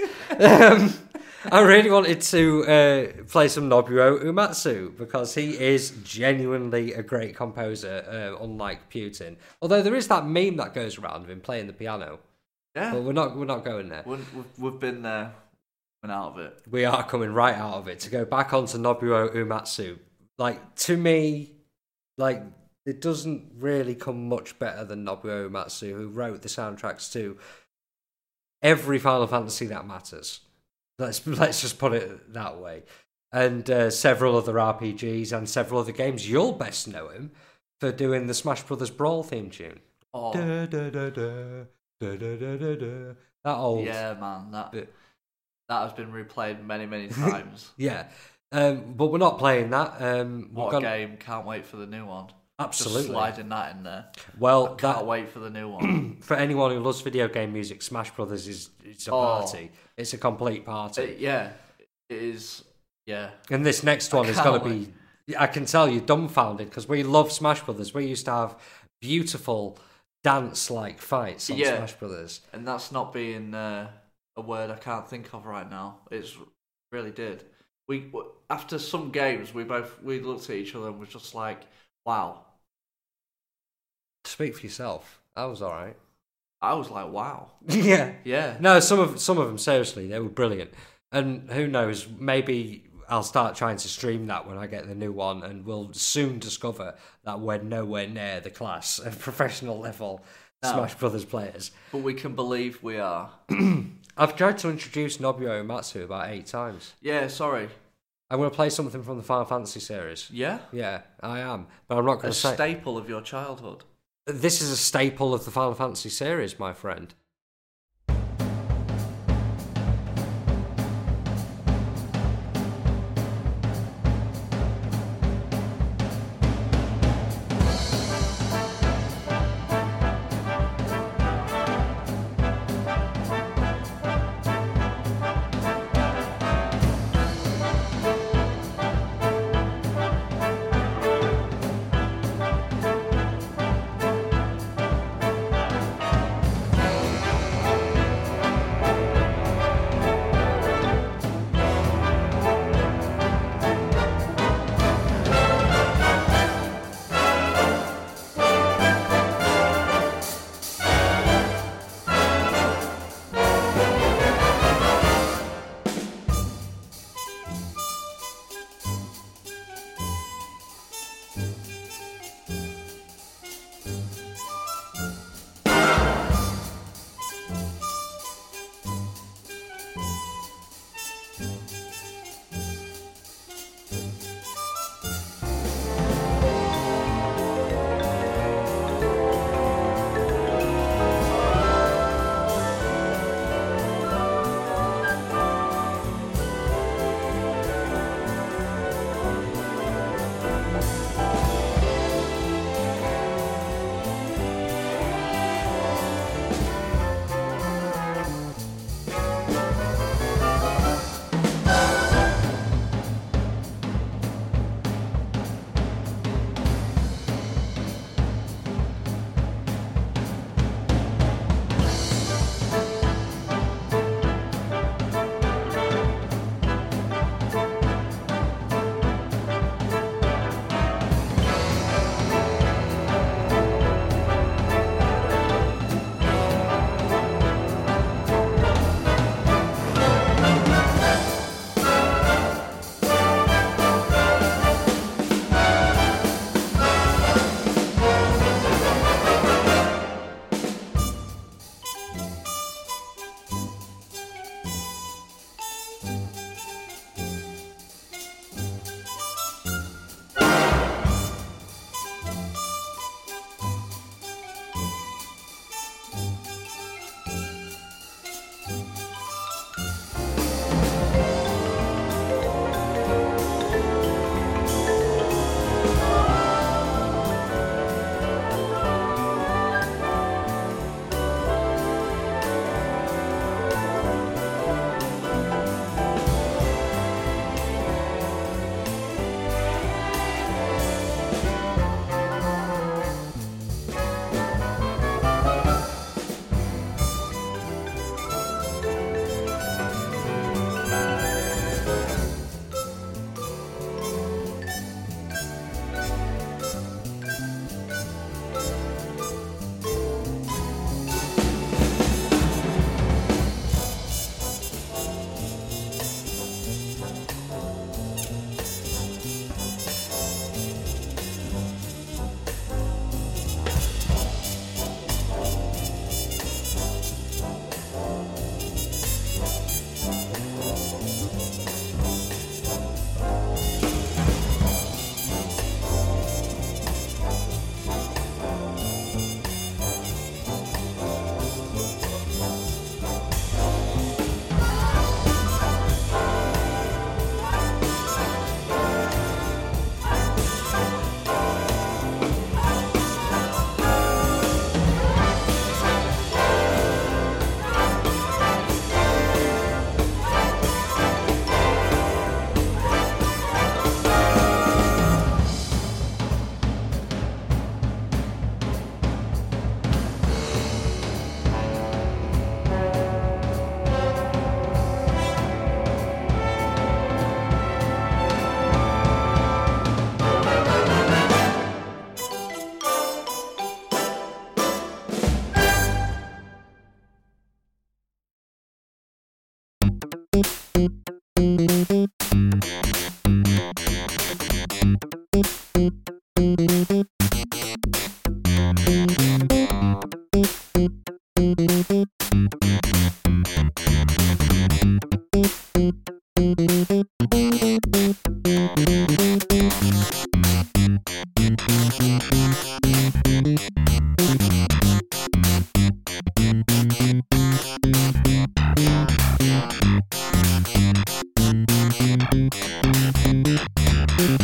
I really wanted to play some Nobuo Uematsu because he is genuinely a great composer, unlike Putin. Although there is that meme that goes around of him playing the piano. Yeah, but we're not going there. We've been there, and out of it. We are coming right out of it to go back onto Nobuo Uematsu. Like, to me, like, it doesn't really come much better than Nobuo Uematsu, who wrote the soundtracks to every Final Fantasy that matters. Let's just put it that way. And several other RPGs and several other games. You'll best know him for doing the Smash Brothers Brawl theme tune. Oh. Da, da, da, da, da, da, da, da, da. That old. Yeah, man. That has been replayed many, many times. Yeah. But we're not playing that. What a game. Can't wait for the new one. Absolutely. Just sliding that in there. Well, can't wait for the new one. For anyone who loves video game music, Smash Brothers is a party. It's a complete party. It is. Yeah. And this next one is going to be, I can tell you, dumbfounded, because we love Smash Brothers. We used to have beautiful dance-like fights on Smash Brothers. And that's not being a word I can't think of right now. It's really did. We after some games, we looked at each other and was just like, wow. Speak for yourself. I was all right. I was like, wow. Yeah. No, some of them, seriously, they were brilliant. And who knows, maybe I'll start trying to stream that when I get the new one, and we'll soon discover that we're nowhere near the class of professional level Smash Brothers players. But we can believe we are. I've tried to introduce Nobuo Uematsu about 8 times. Yeah, sorry. I'm going to play something from the Final Fantasy series. Yeah? Yeah, I am. But I'm not going to say... A staple of your childhood. This is a staple of the Final Fantasy series, my friend.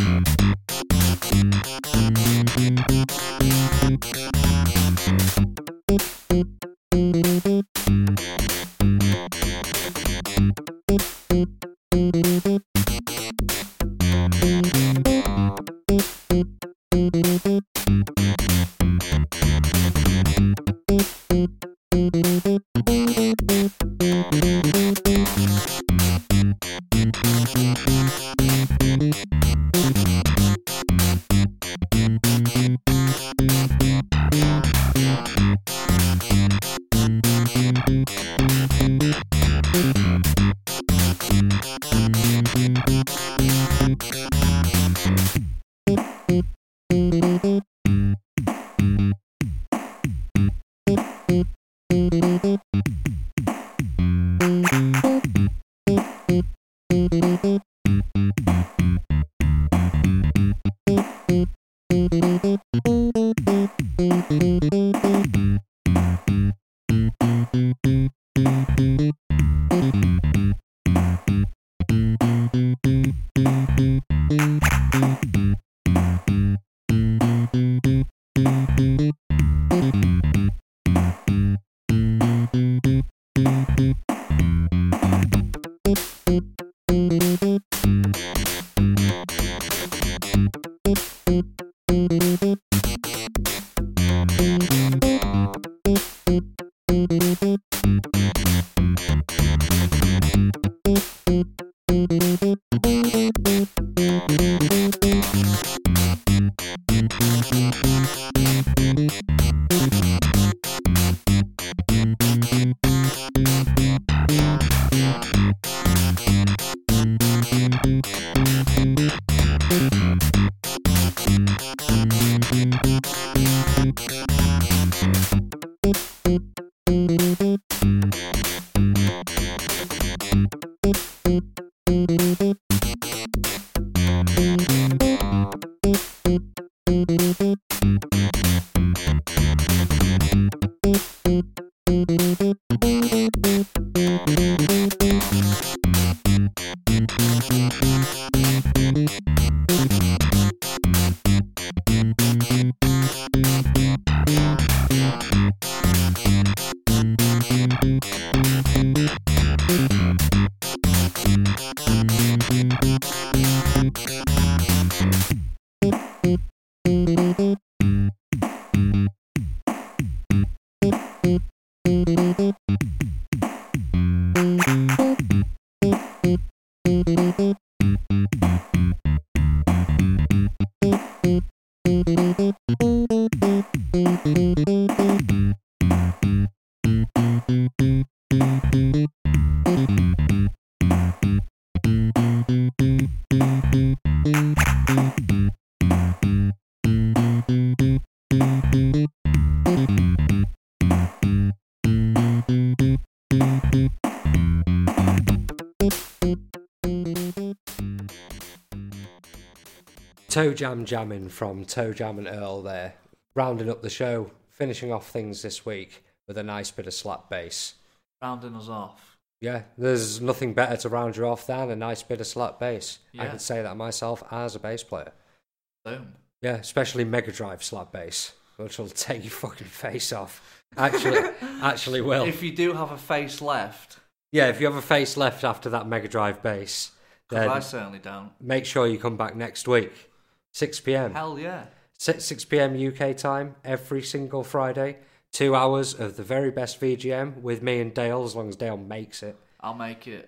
Toe Jam jamming from Toe Jam and Earl there, rounding up the show, finishing off things this week with a nice bit of slap bass. Rounding us off. Yeah, there's nothing better to round you off than a nice bit of slap bass. Yeah. I can say that myself as a bass player. Boom. Yeah, especially Mega Drive slap bass, which will take your fucking face off. Actually will. If you do have a face left. Yeah, if you have a face left after that Mega Drive bass, then I certainly don't. Make sure you come back next week. 6 p.m. Hell yeah. 6 p.m. UK time, every single Friday. 2 hours of the very best VGM with me and Dale, as long as Dale makes it. I'll make it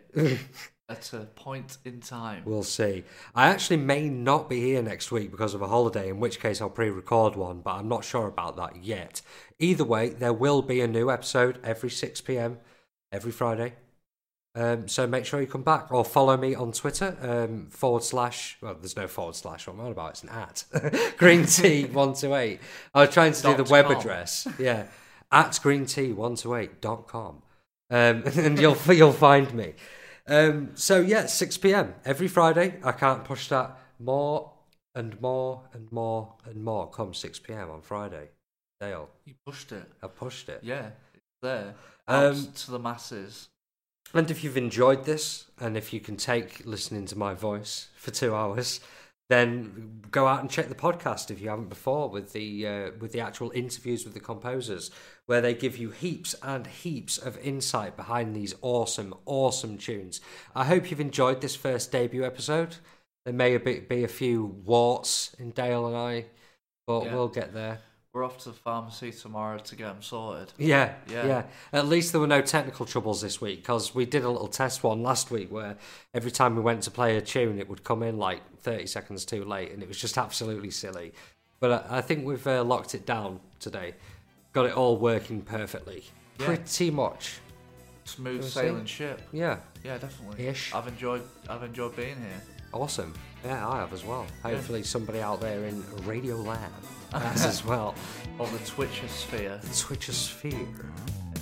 at a point in time. We'll see. I actually may not be here next week because of a holiday, in which case I'll pre-record one, but I'm not sure about that yet. Either way, there will be a new episode every 6 p.m. every Friday. So make sure you come back, or follow me on Twitter, / well, there's no / what am I on about? It's an at greentea128. I was trying to do the web address, yeah, at greentea128.com, and you'll find me. So yeah, 6 p.m. every Friday. I can't push that more and more and more and more. Come 6 p.m. on Friday, Dale. You pushed it. I pushed it. Yeah, it's there. Out to the masses. And if you've enjoyed this, and if you can take listening to my voice for 2 hours, then go out and check the podcast if you haven't before with the actual interviews with the composers, where they give you heaps and heaps of insight behind these awesome tunes. I hope you've enjoyed this first debut episode. There may be a few warts in Dale and I, but we'll get there. We're off to the pharmacy tomorrow to get them sorted. Yeah. At least there were no technical troubles this week, because we did a little test one last week where every time we went to play a tune, it would come in like 30 seconds too late, and it was just absolutely silly. But I think we've locked it down today. Got it all working perfectly. Yeah. Pretty much. Smooth sailing ship. Yeah. Yeah, definitely. Ish. I've enjoyed being here. Awesome. Yeah, I have as well. Hopefully somebody out there in Radio Land has as well. Or the Twitchosphere. The Twitchosphere.